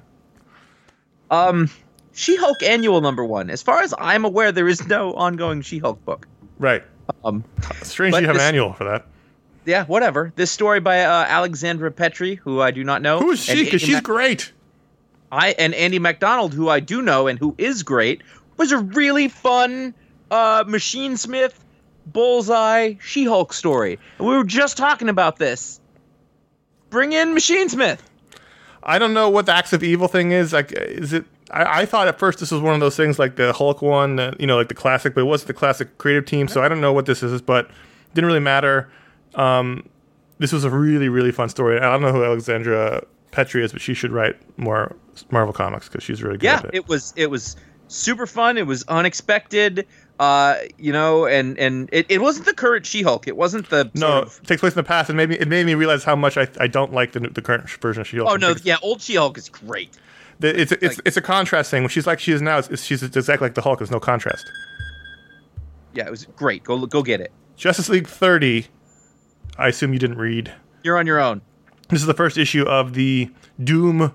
She-Hulk Annual #1. As far as I'm aware, there is no ongoing She-Hulk book. Right. Strange you have an annual for that. Yeah, whatever. This story by Alexandra Petrie, who I do not know. Who is she? Because she's great. And Andy MacDonald, who I do know and who is great, was a really fun Machine Smith, Bullseye, She-Hulk story. And we were just talking about this. Bring in Machine Smith. I don't know what the Acts of Evil thing is. Like, is it? I thought at first this was one of those things like the Hulk one, like the classic, but it wasn't the classic creative team. So I don't know what this is, but it didn't really matter. This was a really, really fun story. I don't know who Alexandra Petrie is, but she should write more Marvel comics because she's really good at it. Yeah, it was super fun. It was unexpected. And it wasn't the current She-Hulk. It wasn't the it takes place in the past, and it made me realize how much I don't like the current version of She-Hulk. Oh no, yeah, old She-Hulk is great. It's a contrast thing. When she's like she is now, she's exactly like the Hulk. There's no contrast. Yeah, it was great. Go get it. Justice League 30. I assume you didn't read. You're on your own. This is the first issue of the Doom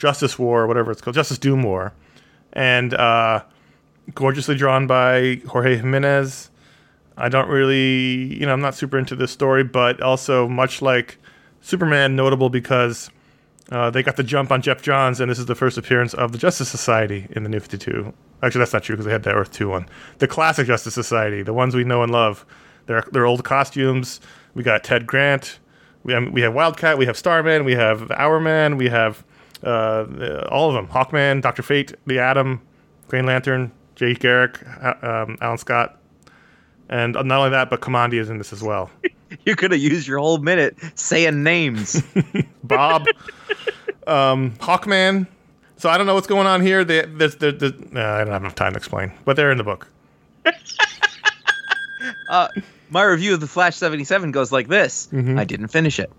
Justice War, or whatever it's called, Justice Doom War, and gorgeously drawn by Jorge Jimenez. I don't really, I'm not super into this story, but also much like Superman, notable because they got the jump on Jeff Johns, and this is the first appearance of the Justice Society in the New 52. Actually, that's not true because they had that Earth 2 one. The classic Justice Society, the ones we know and love. They're old costumes. We got Ted Grant. We have Wildcat. We have Starman. We have Hourman. We have all of them. Hawkman, Dr. Fate, The Atom, Green Lantern, Jay Garrick, Alan Scott. And not only that, but Kamandi is in this as well. You could have used your whole minute saying names. Bob, Hawkman. So I don't know what's going on here. I don't have enough time to explain, but they're in the book. My review of The Flash 77 goes like this. I didn't finish it.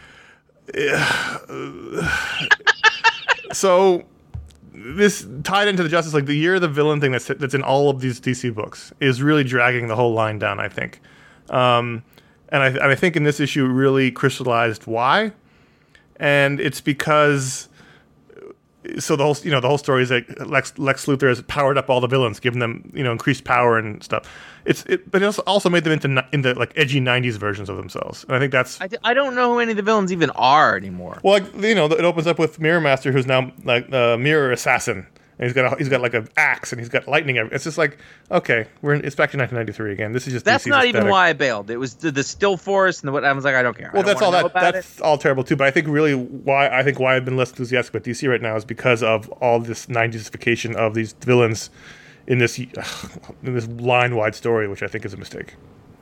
So this tied into the Justice League, the Year of the Villain thing that's in all of these DC books is really dragging the whole line down, I think. And I think in this issue really crystallized why. And it's because the whole story is that Lex Luthor has powered up all the villains, given them increased power and stuff. But it also made them into like edgy '90s versions of themselves, and I think that's. I don't know who any of the villains even are anymore. Well, it opens up with Mirror Master, who's now like Mirror Assassin, and he's got like an axe, and he's got lightning. It's just like, okay, it's back to 1993 again. This is just that's DC's not aesthetic. even why I bailed. It was the still forest and I was like, I don't care. Well, that's all terrible too. But I think really why I've been less enthusiastic about DC right now is because of all this 90sification of these villains in this line-wide story, which I think is a mistake.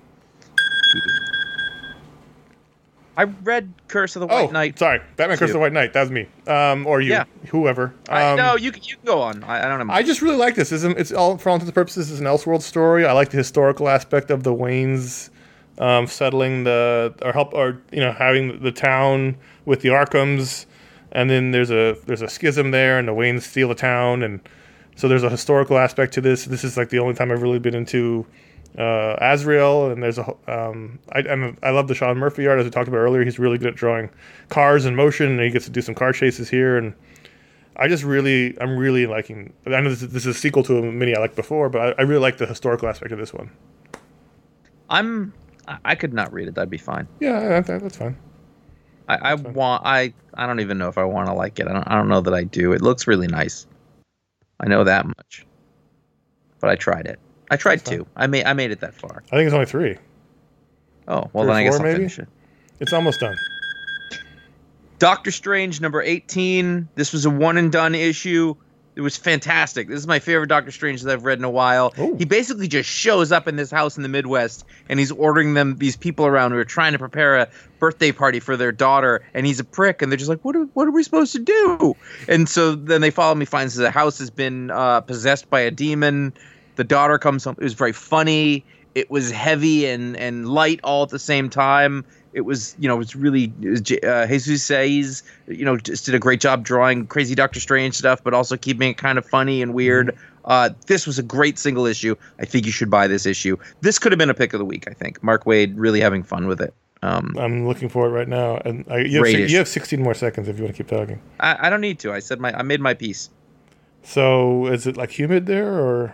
I read Curse of the White Knight. Sorry, Batman Curse of the White Knight. That was me, or you, whoever. No, you can go on. I don't know. I just really like this. It's all, for all intents and purposes, is an Elseworld story. I like the historical aspect of the Waynes settling having the town with the Arkhams, and then there's a schism there, and the Waynes steal the town, and so there's a historical aspect to this. This is like the only time I've really been into Azrael, and there's I love the Sean Murphy art, as we talked about earlier. He's really good at drawing cars in motion, and he gets to do some car chases here. And I'm really liking. I know this is a sequel to a mini I liked before, but I really like the historical aspect of this one. I could not read it. That'd be fine. Yeah, that's fine. I don't even know if I want to like it. I don't know that I do. It looks really nice. I know that much. But I tried it. I tried two. I made it that far. I think it's only 3. Oh, well, then I guess I'll maybe? finish it. It's almost done. Doctor Strange number 18. This was a one and done issue. It was fantastic. This is my favorite Doctor Strange that I've read in a while. Ooh. He basically just shows up in this house in the Midwest, and he's ordering these people around who are trying to prepare a birthday party for their daughter, and he's a prick, and they're just like, what are we supposed to do? And so then they follow me, finds the house has been possessed by a demon. The daughter comes home. It was very funny. It was heavy and light all at the same time. It was, Jesus Saiz, just did a great job drawing crazy Doctor Strange stuff, but also keeping it kind of funny and weird. This was a great single issue. I think you should buy this issue. This could have been a pick of the week, I think. Mark Waid really having fun with it. I'm looking for it right now, and you have 16 more seconds if you want to keep talking. I don't need to. I made my piece. So is it like humid there, or?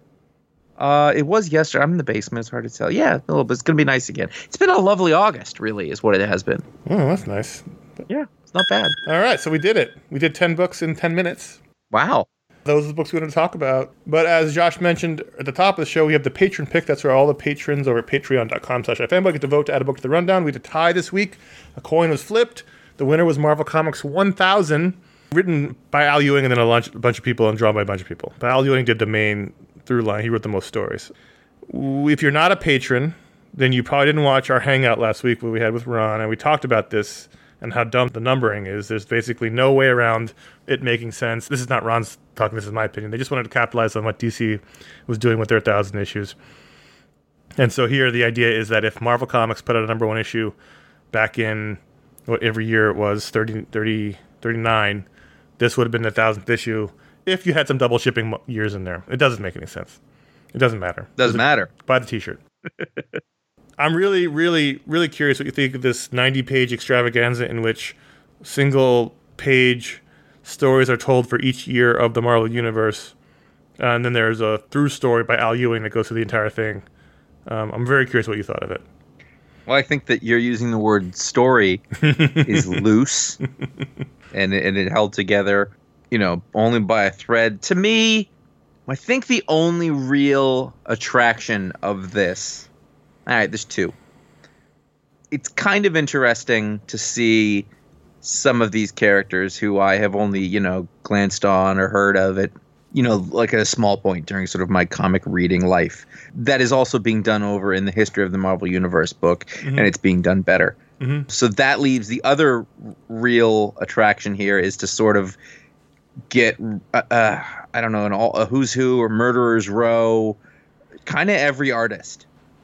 It was yesterday. I'm in the basement. It's hard to tell. Yeah, a little bit. It's going to be nice again. It's been a lovely August, really, is what it has been. Oh, that's nice. Yeah, it's not bad. All right, so we did it. We did 10 books in 10 minutes. Wow. Those are the books we wanted to talk about. But as Josh mentioned at the top of the show, we have the patron pick. That's where all the patrons over at patreon.com/ifanboy get to vote to add a book to the rundown. We had a tie this week. A coin was flipped. The winner was Marvel Comics 1000, written by Al Ewing and then a bunch of people and drawn by a bunch of people. But Al Ewing did the main through line. He wrote the most stories. If you're not a patron, then you probably didn't watch our hangout last week where we had with Ron, and we talked about this and how dumb the numbering is. There's basically no way around it making sense. This is not Ron's talking, this is my opinion. They just wanted to capitalize on what DC was doing with their 1,000 issues. And so here the idea is that if Marvel Comics put out a number 1 issue back in, every year it was, 39, this would have been the 1,000th issue if you had some double shipping years in there. It doesn't make any sense. It doesn't matter. Doesn't matter. Buy the t-shirt. I'm really, really, really curious what you think of this 90-page extravaganza in which single-page stories are told for each year of the Marvel Universe. And then there's a through story by Al Ewing that goes through the entire thing. I'm very curious what you thought of it. Well, I think that you're using the word story is loose, and it held together, only by a thread. To me, I think the only real attraction of this, all right, there's two. It's kind of interesting to see some of these characters who I have only, glanced on or heard of it, like at a small point during sort of my comic reading life. That is also being done over in the History of the Marvel Universe book, and it's being done better. Mm-hmm. So that leaves the other real attraction here is to sort of get, I don't know, a who's who or murderer's row, kind of every artist,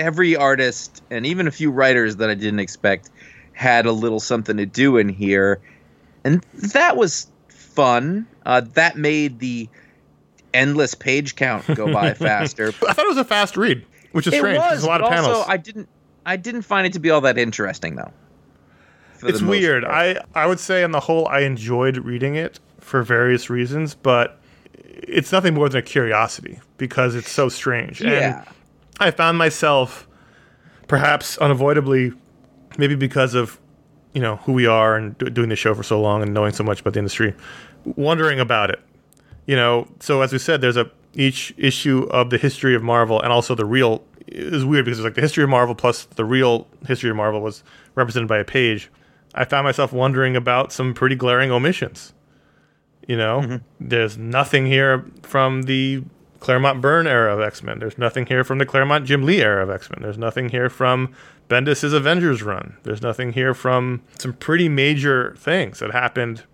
and even a few writers that I didn't expect had a little something to do in here. And that was fun. That made the endless page count go by faster. I thought it was a fast read, which is strange. There's a lot of panels. Also, I didn't find it to be all that interesting, though. It's weird. I would say on the whole I enjoyed reading it for various reasons, but it's nothing more than a curiosity because it's so strange. Yeah. And I found myself, perhaps unavoidably, maybe because of who we are and doing the show for so long and knowing so much about the industry, wondering about it. So as we said, there's each issue of the History of Marvel, and also the real is weird because it's like the History of Marvel plus the real History of Marvel was represented by a page. I found myself wondering about some pretty glaring omissions. There's nothing here from the Claremont Byrne era of X-Men. There's nothing here from the Claremont Jim Lee era of X-Men. There's nothing here from Bendis' Avengers run. There's nothing here from some pretty major things that happened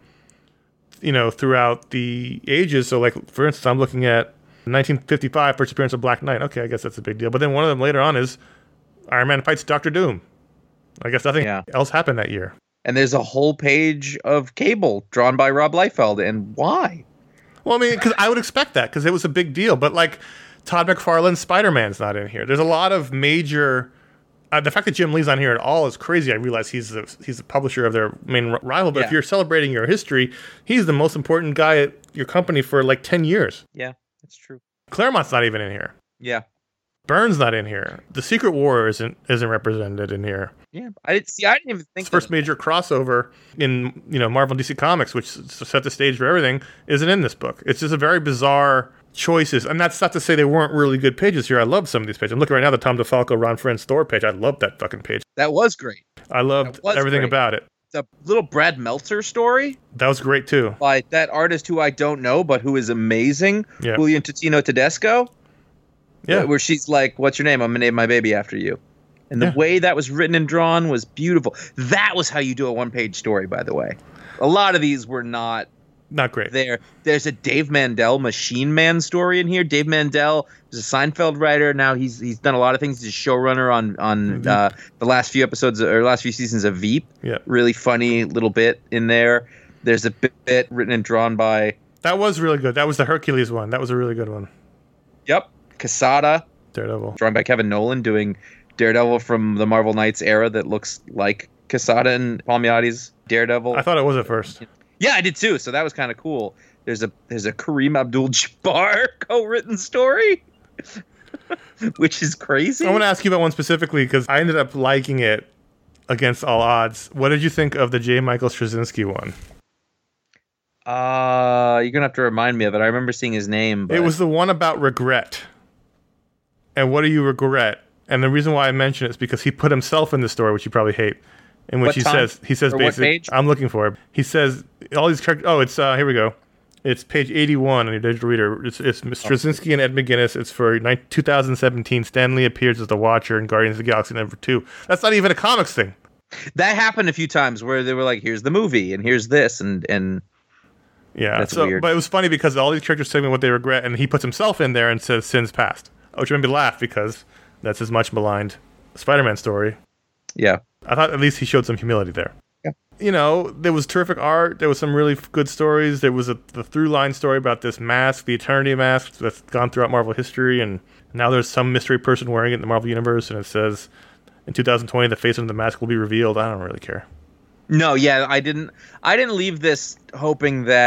throughout the ages. So, like, for instance, I'm looking at 1955, first appearance of Black Knight. Okay, I guess that's a big deal. But then one of them later on is Iron Man fights Doctor Doom. I guess nothing else happened that year. And there's a whole page of Cable drawn by Rob Liefeld. And why? Well, I mean, because I would expect that because it was a big deal. But, like, Todd McFarlane's Spider-Man's not in here. There's a lot of major... the fact that Jim Lee's on here at all is crazy. I realize he's the publisher of their main rival, but if you're celebrating your history, he's the most important guy at your company for like 10 years. Yeah, that's true. Claremont's not even in here. Yeah. Byrne's not in here. The Secret War isn't represented in here. Yeah, I didn't even think it's first major crossover in Marvel and DC Comics, which set the stage for everything, isn't in this book. It's just a very bizarre choices, and that's not to say they weren't really good pages here. I love some of these pages. I'm looking right now, the Tom DeFalco, Ron Friends Thor page. I love that fucking page. That was great. I loved everything about it. The little Brad Meltzer story. That was great too. By that artist who I don't know, but who is amazing. Yeah. Julian Totino Tedesco. Yeah. Where she's like, "What's your name? I'm gonna name my baby after you." And the way that was written and drawn was beautiful. That was how you do a one-page story, by the way. A lot of these were not great. There's a Dave Mandel Machine Man story in here. Dave Mandel was a Seinfeld writer. Now he's done a lot of things. He's a showrunner on the last few episodes or last few seasons of Veep. Yeah. Really funny little bit in there. There's a bit written and drawn by... That was really good. That was the Hercules one. That was a really good one. Yep. Quesada. Daredevil. Drawn by Kevin Nolan, doing Daredevil from the Marvel Knights era that looks like Quesada and Palmiotti's Daredevil. I thought it was at first. Yeah, I did too. So that was kind of cool. There's a Kareem Abdul-Jabbar co-written story, which is crazy. I want to ask you about one specifically because I ended up liking it against all odds. What did you think of the J. Michael Straczynski one? You're gonna have to remind me of it. I remember seeing his name. But... It was the one about regret. And what do you regret? And the reason why I mention it is because he put himself in the story, which you probably hate. In which he says basically, I'm looking for it. He says all these characters. Oh, it's here we go. It's page 81 on your digital reader. It's Straczynski and Ed McGuinness. It's for 2017. Stan Lee appears as the Watcher in Guardians of the Galaxy #2. That's not even a comics thing. That happened a few times where they were like, "Here's the movie, and here's this," and yeah. That's weird. But it was funny because all these characters tell me what they regret, and he puts himself in there and says sins past, which made me laugh because that's his much maligned Spider-Man story. Yeah. I thought at least he showed some humility there. Yeah. There was terrific art. There was some really good stories. There was the through-line story about this mask, the Eternity mask, that's gone throughout Marvel history, and now there's some mystery person wearing it in the Marvel Universe, and it says, in 2020, the face of the mask will be revealed. I don't really care. No, yeah, I didn't leave this hoping that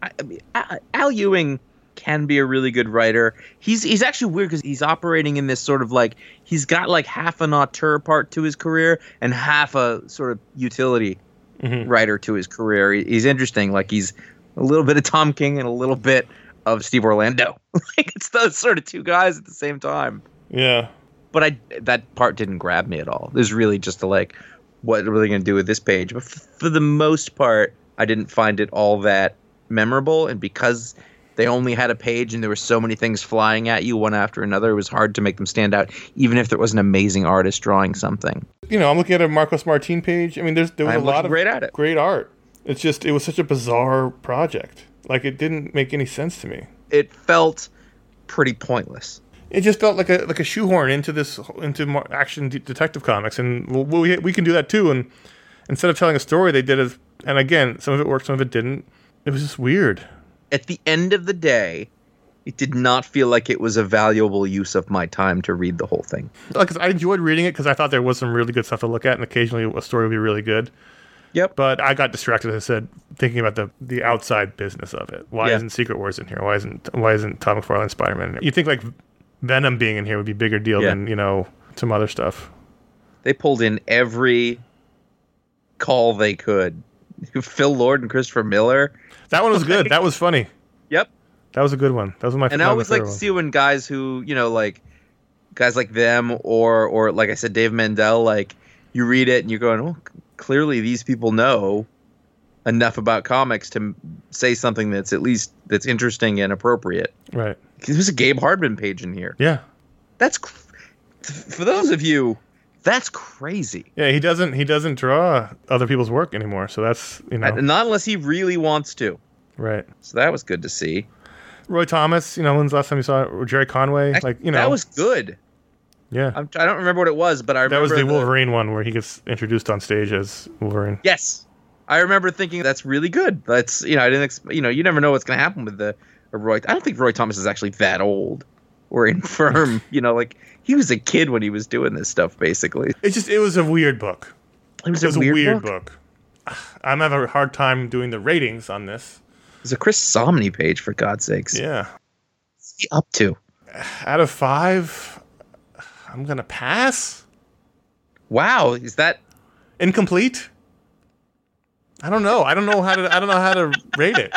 I mean, Al Ewing can be a really good writer. He's actually weird because he's operating in this sort of like he's got like half an auteur part to his career and half a sort of utility writer to his career. He's interesting. Like he's a little bit of Tom King and a little bit of Steve Orlando. Like it's those sort of two guys at the same time. Yeah. But that part didn't grab me at all. It was really just like, what are they going to do with this page? But for the most part, I didn't find it all that memorable. And because they only had a page and there were so many things flying at you one after another, it was hard to make them stand out, even if there was an amazing artist drawing something. You know, I'm looking at a Marcos Martin page. I mean, there was a lot of great art. It's just, it was such a bizarre project. Like, it didn't make any sense to me. It felt pretty pointless. It just felt like a shoehorn into action detective comics, and we can do that too. And instead of telling a story, they did it. And again, some of it worked, some of it didn't. It was just weird. At the end of the day, it did not feel like it was a valuable use of my time to read the whole thing. Because I enjoyed reading it because I thought there was some really good stuff to look at, and occasionally a story would be really good. Yep. But I got distracted, as I said, thinking about the outside business of it. Why isn't Secret Wars in here? Why isn't Todd McFarlane Spider-Man in here? You think like Venom being in here would be a bigger deal than, some other stuff. They pulled in every call they could. Phil Lord and Christopher Miller. That one was good. That was funny. Yep. That was a good one. That was my favorite. And I always like to see when guys who, like guys like them or like I said, Dave Mandel, like you read it and you're going, oh, clearly these people know enough about comics to say something that's interesting and appropriate. Right. There's a Gabe Hardman page in here. Yeah. That's for those of you, that's crazy. Yeah, he doesn't draw other people's work anymore, so that's, not unless he really wants to. Right. So that was good to see. Roy Thomas, when's the last time you saw it? Or Jerry Conway? That was good. Yeah. I don't remember what it was, but I remember that was the Wolverine one where he gets introduced on stage as Wolverine. Yes. I remember thinking that's really good. That's, I didn't you never know what's going to happen with Roy. I don't think Roy Thomas is actually that old or infirm. Like he was a kid when he was doing this stuff, basically. It was a weird book. It was a weird book. I'm having a hard time doing the ratings on this. It's a Chris Somney page, for God's sakes. Yeah. What's he up to? Out of 5, I'm going to pass. Wow. Is that incomplete? I don't know. I don't know how to rate it.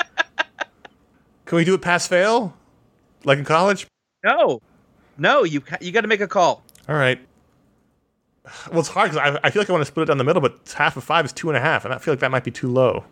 Can we do it pass fail? Like in college? No, you got to make a call. All right. Well, it's hard because I feel like I want to split it down the middle, but half of 5 is 2.5, and I feel like that might be too low.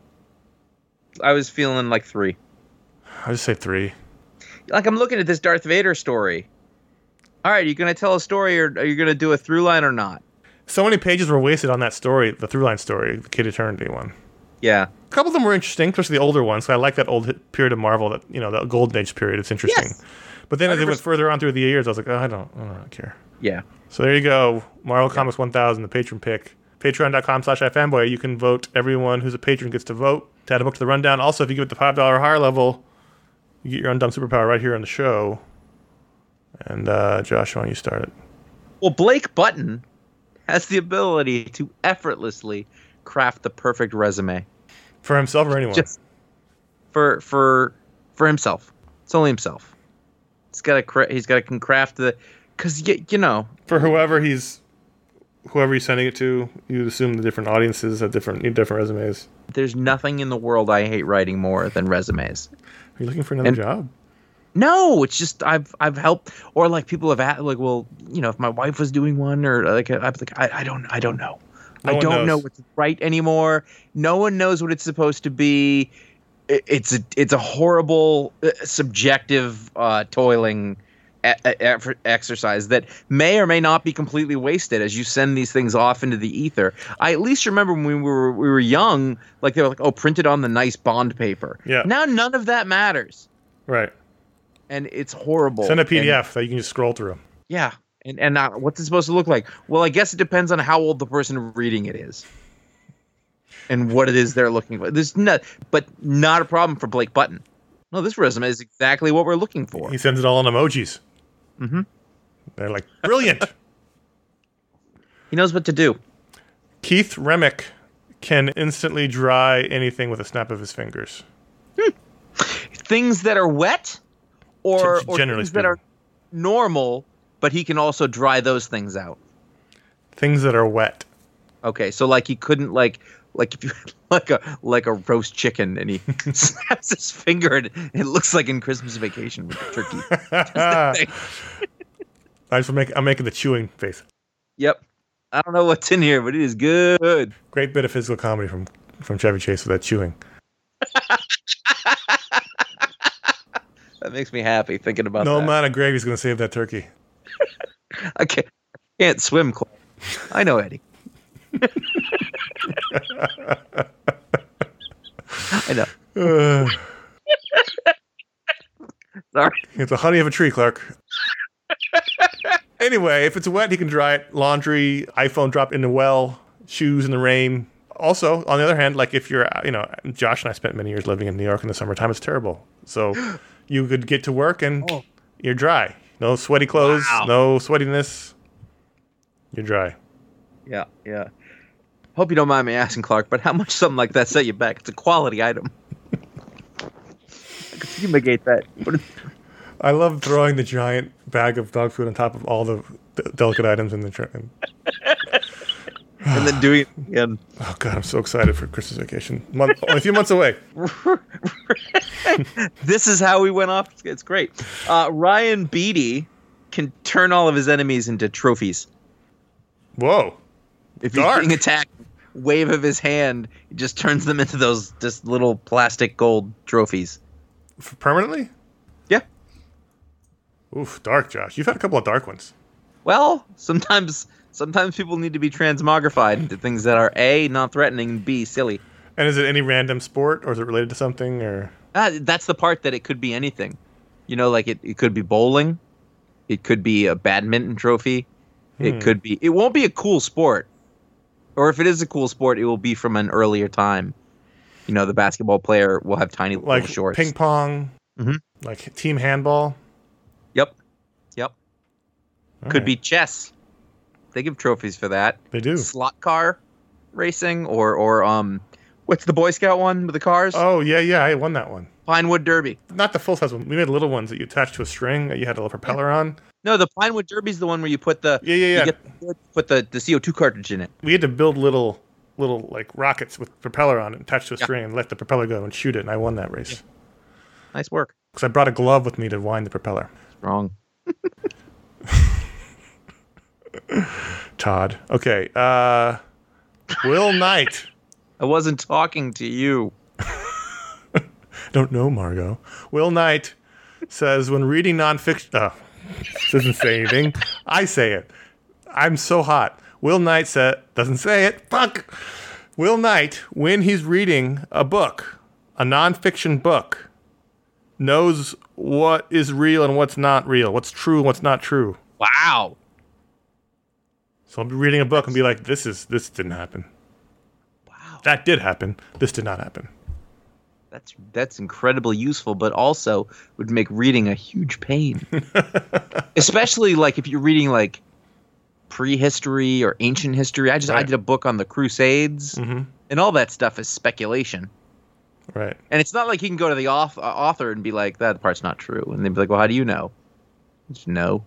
I was feeling like 3. I'll just say 3. Like I'm looking at this Darth Vader story. All right, are you going to tell a story, or are you going to do a through line or not? So many pages were wasted on that story, the through line story, the Kid Eternity one. Yeah. A couple of them were interesting, especially the older ones. So I like that old period of Marvel, that the Golden Age period. It's interesting. Yes. But then as they went further on through the years, I was like, I don't care. Yeah. So there you go. Marvel Comics 1000, the patron pick. Patreon.com/ifanboy. You can vote. Everyone who's a patron gets to vote to add a book to the rundown. Also, if you give it the $5 or higher level, you get your undone superpower right here on the show. And Josh, why don't you start it? Well, Blake Button has the ability to effortlessly craft the perfect resume. For himself or anyone? Just for himself. It's only himself. He's got to craft because for whoever he's sending it to, you'd assume the different audiences have need different resumes. There's nothing in the world I hate writing more than resumes. Are you looking for another job? No, it's just I've helped, or like people have asked, like, well, if my wife was doing one, or like I don't know. I don't know what to write anymore. No one knows what it's supposed to be. It's a horrible, subjective, toiling exercise that may or may not be completely wasted as you send these things off into the ether. I at least remember when we were young, like they were like, oh, printed on the nice bond paper. Yeah. Now none of that matters. Right. And it's horrible. Send a PDF that you can just scroll through. Yeah. And what's it supposed to look like? Well, I guess it depends on how old the person reading it is. And what it is they're looking for. But not a problem for Blake Button. No, this resume is exactly what we're looking for. He sends it all in emojis. Mm-hmm. They're like, brilliant. He knows what to do. Keith Remick can instantly dry anything with a snap of his fingers. things that are wet, or Generally things that are normal, but he can also dry those things out. Things that are wet. Okay, so like he couldn't like if you like a roast chicken and he snaps his finger and it looks like in Christmas Vacation with the turkey. I'm making the chewing face. Yep. I don't know what's in here, but it is good. Great bit of physical comedy from Chevy Chase with that chewing. That makes me happy thinking about No that. amount of gravy's going to save that turkey. I can't swim, Clark. I know, Eddie. I know. Sorry. It's the honey of a tree, Clark. Anyway, if it's wet, he can dry it. Laundry, iPhone dropped in the well, shoes in the rain. Also, on the other hand, like if you're, Josh and I spent many years living in New York in the summertime. It's terrible. So you could get to work and you're dry. No sweaty clothes, no sweatiness. You're dry. Yeah. Hope you don't mind me asking, Clark, but how much something like that set you back? It's a quality item. I could fumigate that. I love throwing the giant bag of dog food on top of all the delicate items in the truck. And then doing it again. Oh, God, I'm so excited for Christmas Vacation. Only a few months away. This is how we went off. It's great. Ryan Beatty can turn all of his enemies into trophies. Whoa. If he's being attacked, wave of his hand, he just turns them into those just little plastic gold trophies. Permanently? Yeah. Oof, dark, Josh. You've had a couple of dark ones. Well, sometimes people need to be transmogrified into things that are A, non-threatening, and B, silly. And is it any random sport, or is it related to something, or? That's the part that it could be anything. Like it could be bowling. It could be a badminton trophy. It could be. It won't be a cool sport. Or if it is a cool sport, it will be from an earlier time. The basketball player will have tiny little shorts. Ping pong, like team handball. Yep. All Could right. be chess. They give trophies for that. They do. Slot car racing or what's the Boy Scout one with the cars? Oh, yeah, I won that one. Pinewood Derby. Not the full-size one. We made little ones that you attached to a string that you had a little propeller on. No, the Pinewood Derby's the one where you put the Yeah. put the CO2 cartridge in it. We had to build little like rockets with propeller on it attached to a string and let the propeller go and shoot it, and I won that race. Yeah. Nice work. Because I brought a glove with me to wind the propeller. Wrong. Todd. Okay. Will Knight. I wasn't talking to you. Don't know, Margot. Will Knight says when reading nonfiction... doesn't say anything. I say it. I'm so hot. Will Knight doesn't say it. Fuck. Will Knight, when he's reading a book, a nonfiction book, knows what is real and what's not real, what's true and what's not true. Wow. So I'll be reading a book and be like, this didn't happen. Wow. That did happen. This did not happen. That's incredibly useful, but also would make reading a huge pain. Especially like if you're reading like prehistory or ancient history. I did a book on the Crusades, and all that stuff is speculation. Right. And it's not like he can go to the author and be like, that part's not true. And they'd be like, well, how do you know? Just know.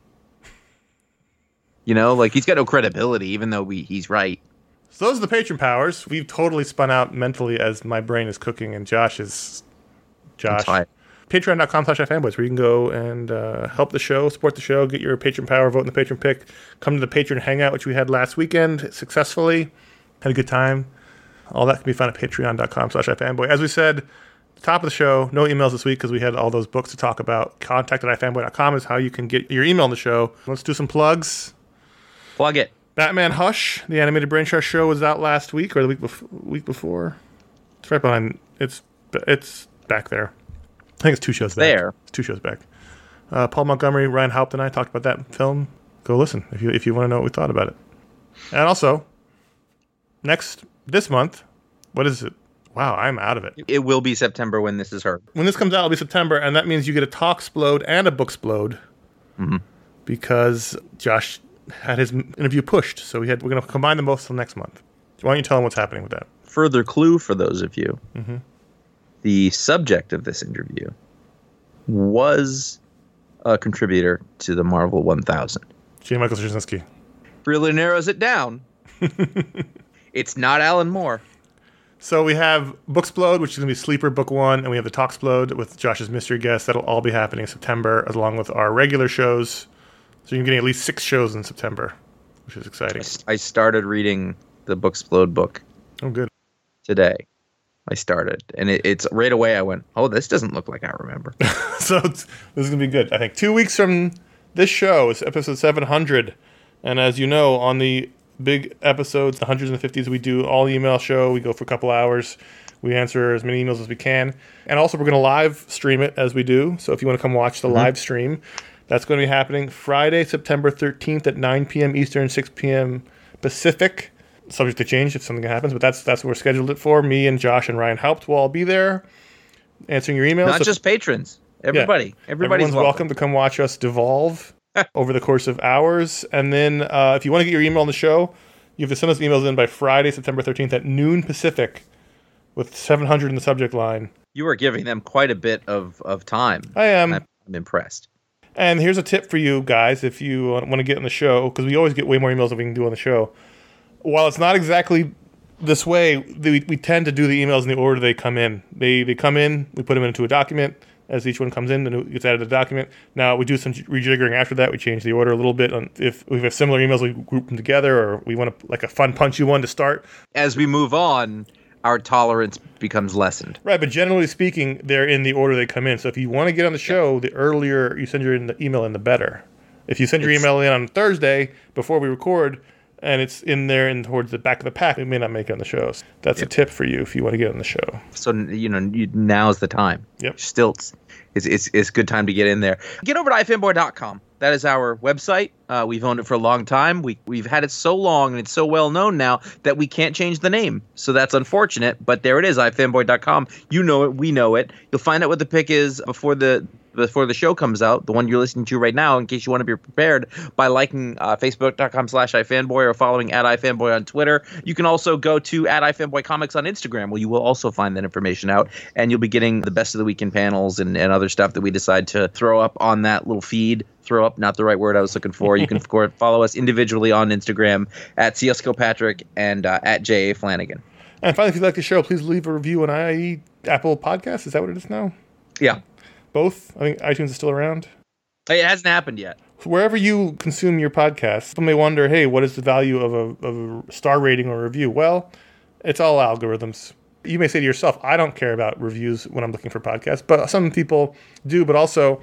Like he's got no credibility, even though he's right. So those are the patron powers. We've totally spun out mentally as my brain is cooking and Josh. Patreon.com/ifanboys, where you can go and help the show, support the show, get your patron power, vote in the patron pick, come to the patron hangout, which we had last weekend successfully. Had a good time. All that can be found at patreon.com/ifanboy. As we said, top of the show, no emails this week because we had all those books to talk about. Contact@ifanboy.com is how you can get your email on the show. Let's do some plugs. Plug it. Batman Hush, the animated Brain Trust show, was out last week or the week before. It's right behind. It's back there. I think it's 2 shows back. There. It's 2 shows back. Paul Montgomery, Ryan Haupt, and I talked about that film. Go listen if you want to know what we thought about it. And also, this month, what is it? Wow, I'm out of it. It will be September when this is heard. When this comes out, it'll be September, and that means you get a Talksplode and a Booksplode. Because Josh had his interview pushed, so we're going to combine them both till next month. Why don't you tell them what's happening with that? Further clue for those of you. The subject of this interview was a contributor to the Marvel 1000. J. Michael Straczynski. Really narrows it down. It's not Alan Moore. So we have Booksplode, which is going to be Sleeper Book 1, and we have the Talksplode with Josh's mystery guest. That'll all be happening in September, along with our regular shows. So you're getting at least 6 shows in September, which is exciting. I started reading the Booksplode book. Oh, good. Today. I started. And it's right away I went, oh, this doesn't look like I remember. So this is going to be good. I think 2 weeks from this show is episode 700. And as you know, on the big episodes, the 100s and the 50s, we do all email show. We go for a couple hours. We answer as many emails as we can. And also, we're going to live stream it as we do. So if you want to come watch the live stream, that's going to be happening Friday, September 13th at 9 p.m. Eastern, 6 p.m. Pacific. Subject to change if something happens, but that's what we're scheduled it for. Me and Josh and Ryan Haupt will all be there answering your emails. Not just patrons. Everybody. Yeah. Everybody's welcome to come watch us devolve over the course of hours. And then if you want to get your email on the show, you have to send us emails in by Friday, September 13th at noon Pacific with 700 in the subject line. You are giving them quite a bit of time. I am. I'm impressed. And here's a tip for you guys if you want to get on the show, because we always get way more emails than we can do on the show. While it's not exactly this way, we tend to do the emails in the order they come in. They come in, we put them into a document. As each one comes in, then it gets added to the document. Now, we do some rejiggering after that. We change the order a little bit. If we have similar emails, we group them together, or we want to, like a fun, punchy one to start. As we move on, our tolerance becomes lessened. Right, but generally speaking, they're in the order they come in. So if you want to get on the show, the earlier you send your email in, the better. If you send your email in on Thursday before we record, and it's in there and towards the back of the pack, it may not make it on the show. So that's a tip for you if you want to get on the show. So, now's the time. Yep. Stilts. It's a good time to get in there. Get over to ifanboy.com. That is our website. We've owned it for a long time. We've had it so long and it's so well known now that we can't change the name. So that's unfortunate, but there it is, ifanboy.com. You know it, we know it. You'll find out what the pick is before the show comes out, the one you're listening to right now, in case you want to be prepared, by liking facebook.com/ifanboy or following @ifanboy on Twitter. You can also go to @ifanboycomics on Instagram, where you will also find that information out, and you'll be getting the best of the weekend panels and other stuff that we decide to throw up on that little feed. Throw up, not the right word I was looking for. You can, of course, follow us individually on Instagram @CSKilpatrick and @JA Flanagan. And finally, if you like the show, please leave a review on Apple Podcasts. Is that what it is now? Yeah. Both? I think iTunes is still around. Hey, it hasn't happened yet. So wherever you consume your podcasts, some may wonder, hey, what is the value of a star rating or review? Well, it's all algorithms. You may say to yourself, I don't care about reviews when I'm looking for podcasts, but some people do. But also,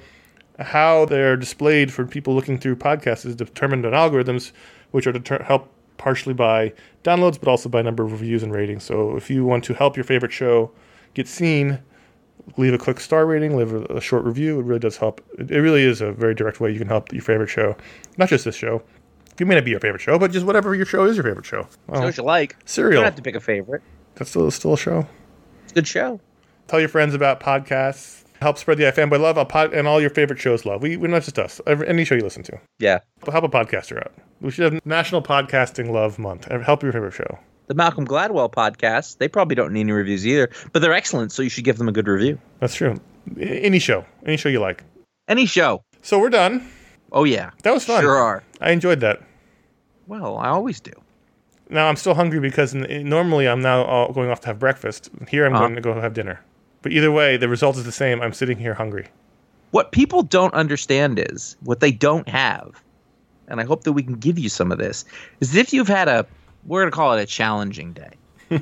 how they're displayed for people looking through podcasts is determined on algorithms, which are helped partially by downloads, but also by number of reviews and ratings. So if you want to help your favorite show get seen, leave a quick star rating, leave a short review. It really does help. It really is a very direct way you can help your favorite show. Not just this show. It may not be your favorite show, but just whatever your show is your favorite show. Shows you like. Serial. You don't have to pick a favorite. That's still a show. It's a good show. Tell your friends about podcasts. Help spread the iFanboy love and all your favorite shows love. We're not just us. Any show you listen to. Yeah. Help a podcaster out. We should have National Podcasting Love Month. Help your favorite show. The Malcolm Gladwell podcast, they probably don't need any reviews either, but they're excellent, so you should give them a good review. That's true. Any show you like. Any show. So we're done. Oh, yeah. That was fun. Sure are. I enjoyed that. Well, I always do. Now I'm still hungry because normally I'm now going off to have breakfast. Here I'm going to go have dinner. But either way, the result is the same. I'm sitting here hungry. What people don't understand is, what they don't have, and I hope that we can give you some of this, is if you've had we're going to call it a challenging day.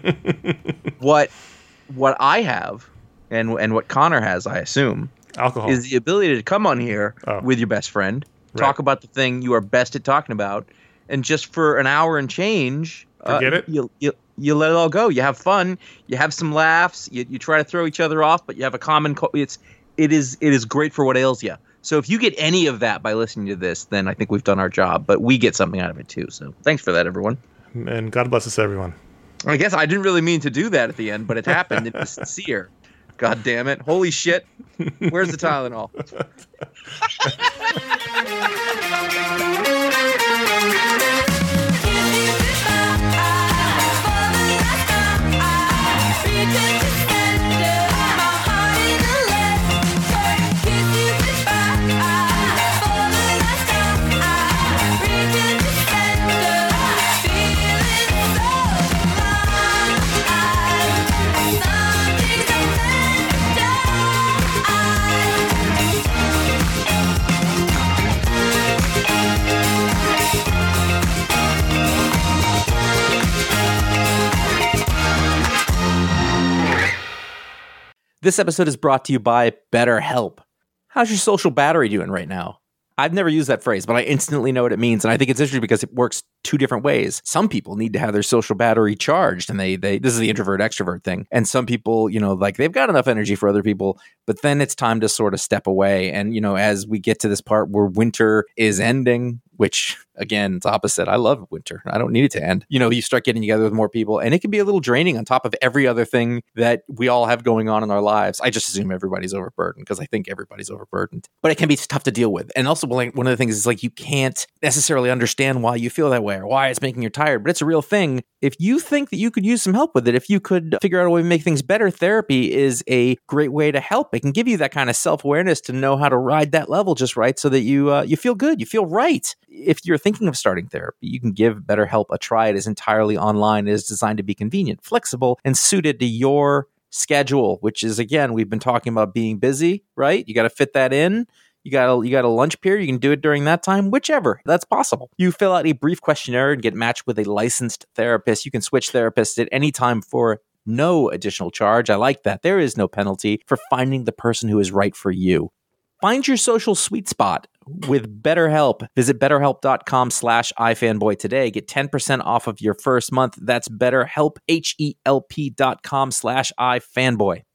What I have, and what Connor has, I assume, alcohol, is the ability to come on here with your best friend, talk about the thing you are best at talking about, and just for an hour and change, forget it. You let it all go. You have fun. You have some laughs. You try to throw each other off, but you have a common. It is great for what ails you. So if you get any of that by listening to this, then I think we've done our job. But we get something out of it too. So thanks for that, everyone. And God bless us, everyone. I guess I didn't really mean to do that at the end, but it happened. It was sincere. God damn it! Holy shit! Where's the Tylenol? This episode is brought to you by BetterHelp. How's your social battery doing right now? I've never used that phrase, but I instantly know what it means. And I think it's interesting because it works two different ways. Some people need to have their social battery charged, and they this is the introvert extrovert thing. And some people, like they've got enough energy for other people, but then it's time to sort of step away. And, as we get to this part where winter is ending, which again, it's opposite. I love winter. I don't need it to end. You start getting together with more people, and it can be a little draining on top of every other thing that we all have going on in our lives. I just assume everybody's overburdened because I think everybody's overburdened, but it can be tough to deal with. And also, one of the things is like you can't necessarily understand why you feel that way or why it's making you tired, but it's a real thing. If you think that you could use some help with it, if you could figure out a way to make things better, therapy is a great way to help. It can give you that kind of self-awareness to know how to ride that level just right so that you feel good, you feel right. If you're thinking of starting therapy, you can give BetterHelp a try. It is entirely online. It is designed to be convenient, flexible, and suited to your schedule, which is, again, we've been talking about being busy, right? You got to fit that in. You got a lunch period. You can do it during that time, whichever. That's possible. You fill out a brief questionnaire and get matched with a licensed therapist. You can switch therapists at any time for no additional charge. I like that. There is no penalty for finding the person who is right for you. Find your social sweet spot with BetterHelp. Visit BetterHelp.com/iFanboy today. Get 10% off of your first month. That's BetterHelp, HELP.com/iFanboy.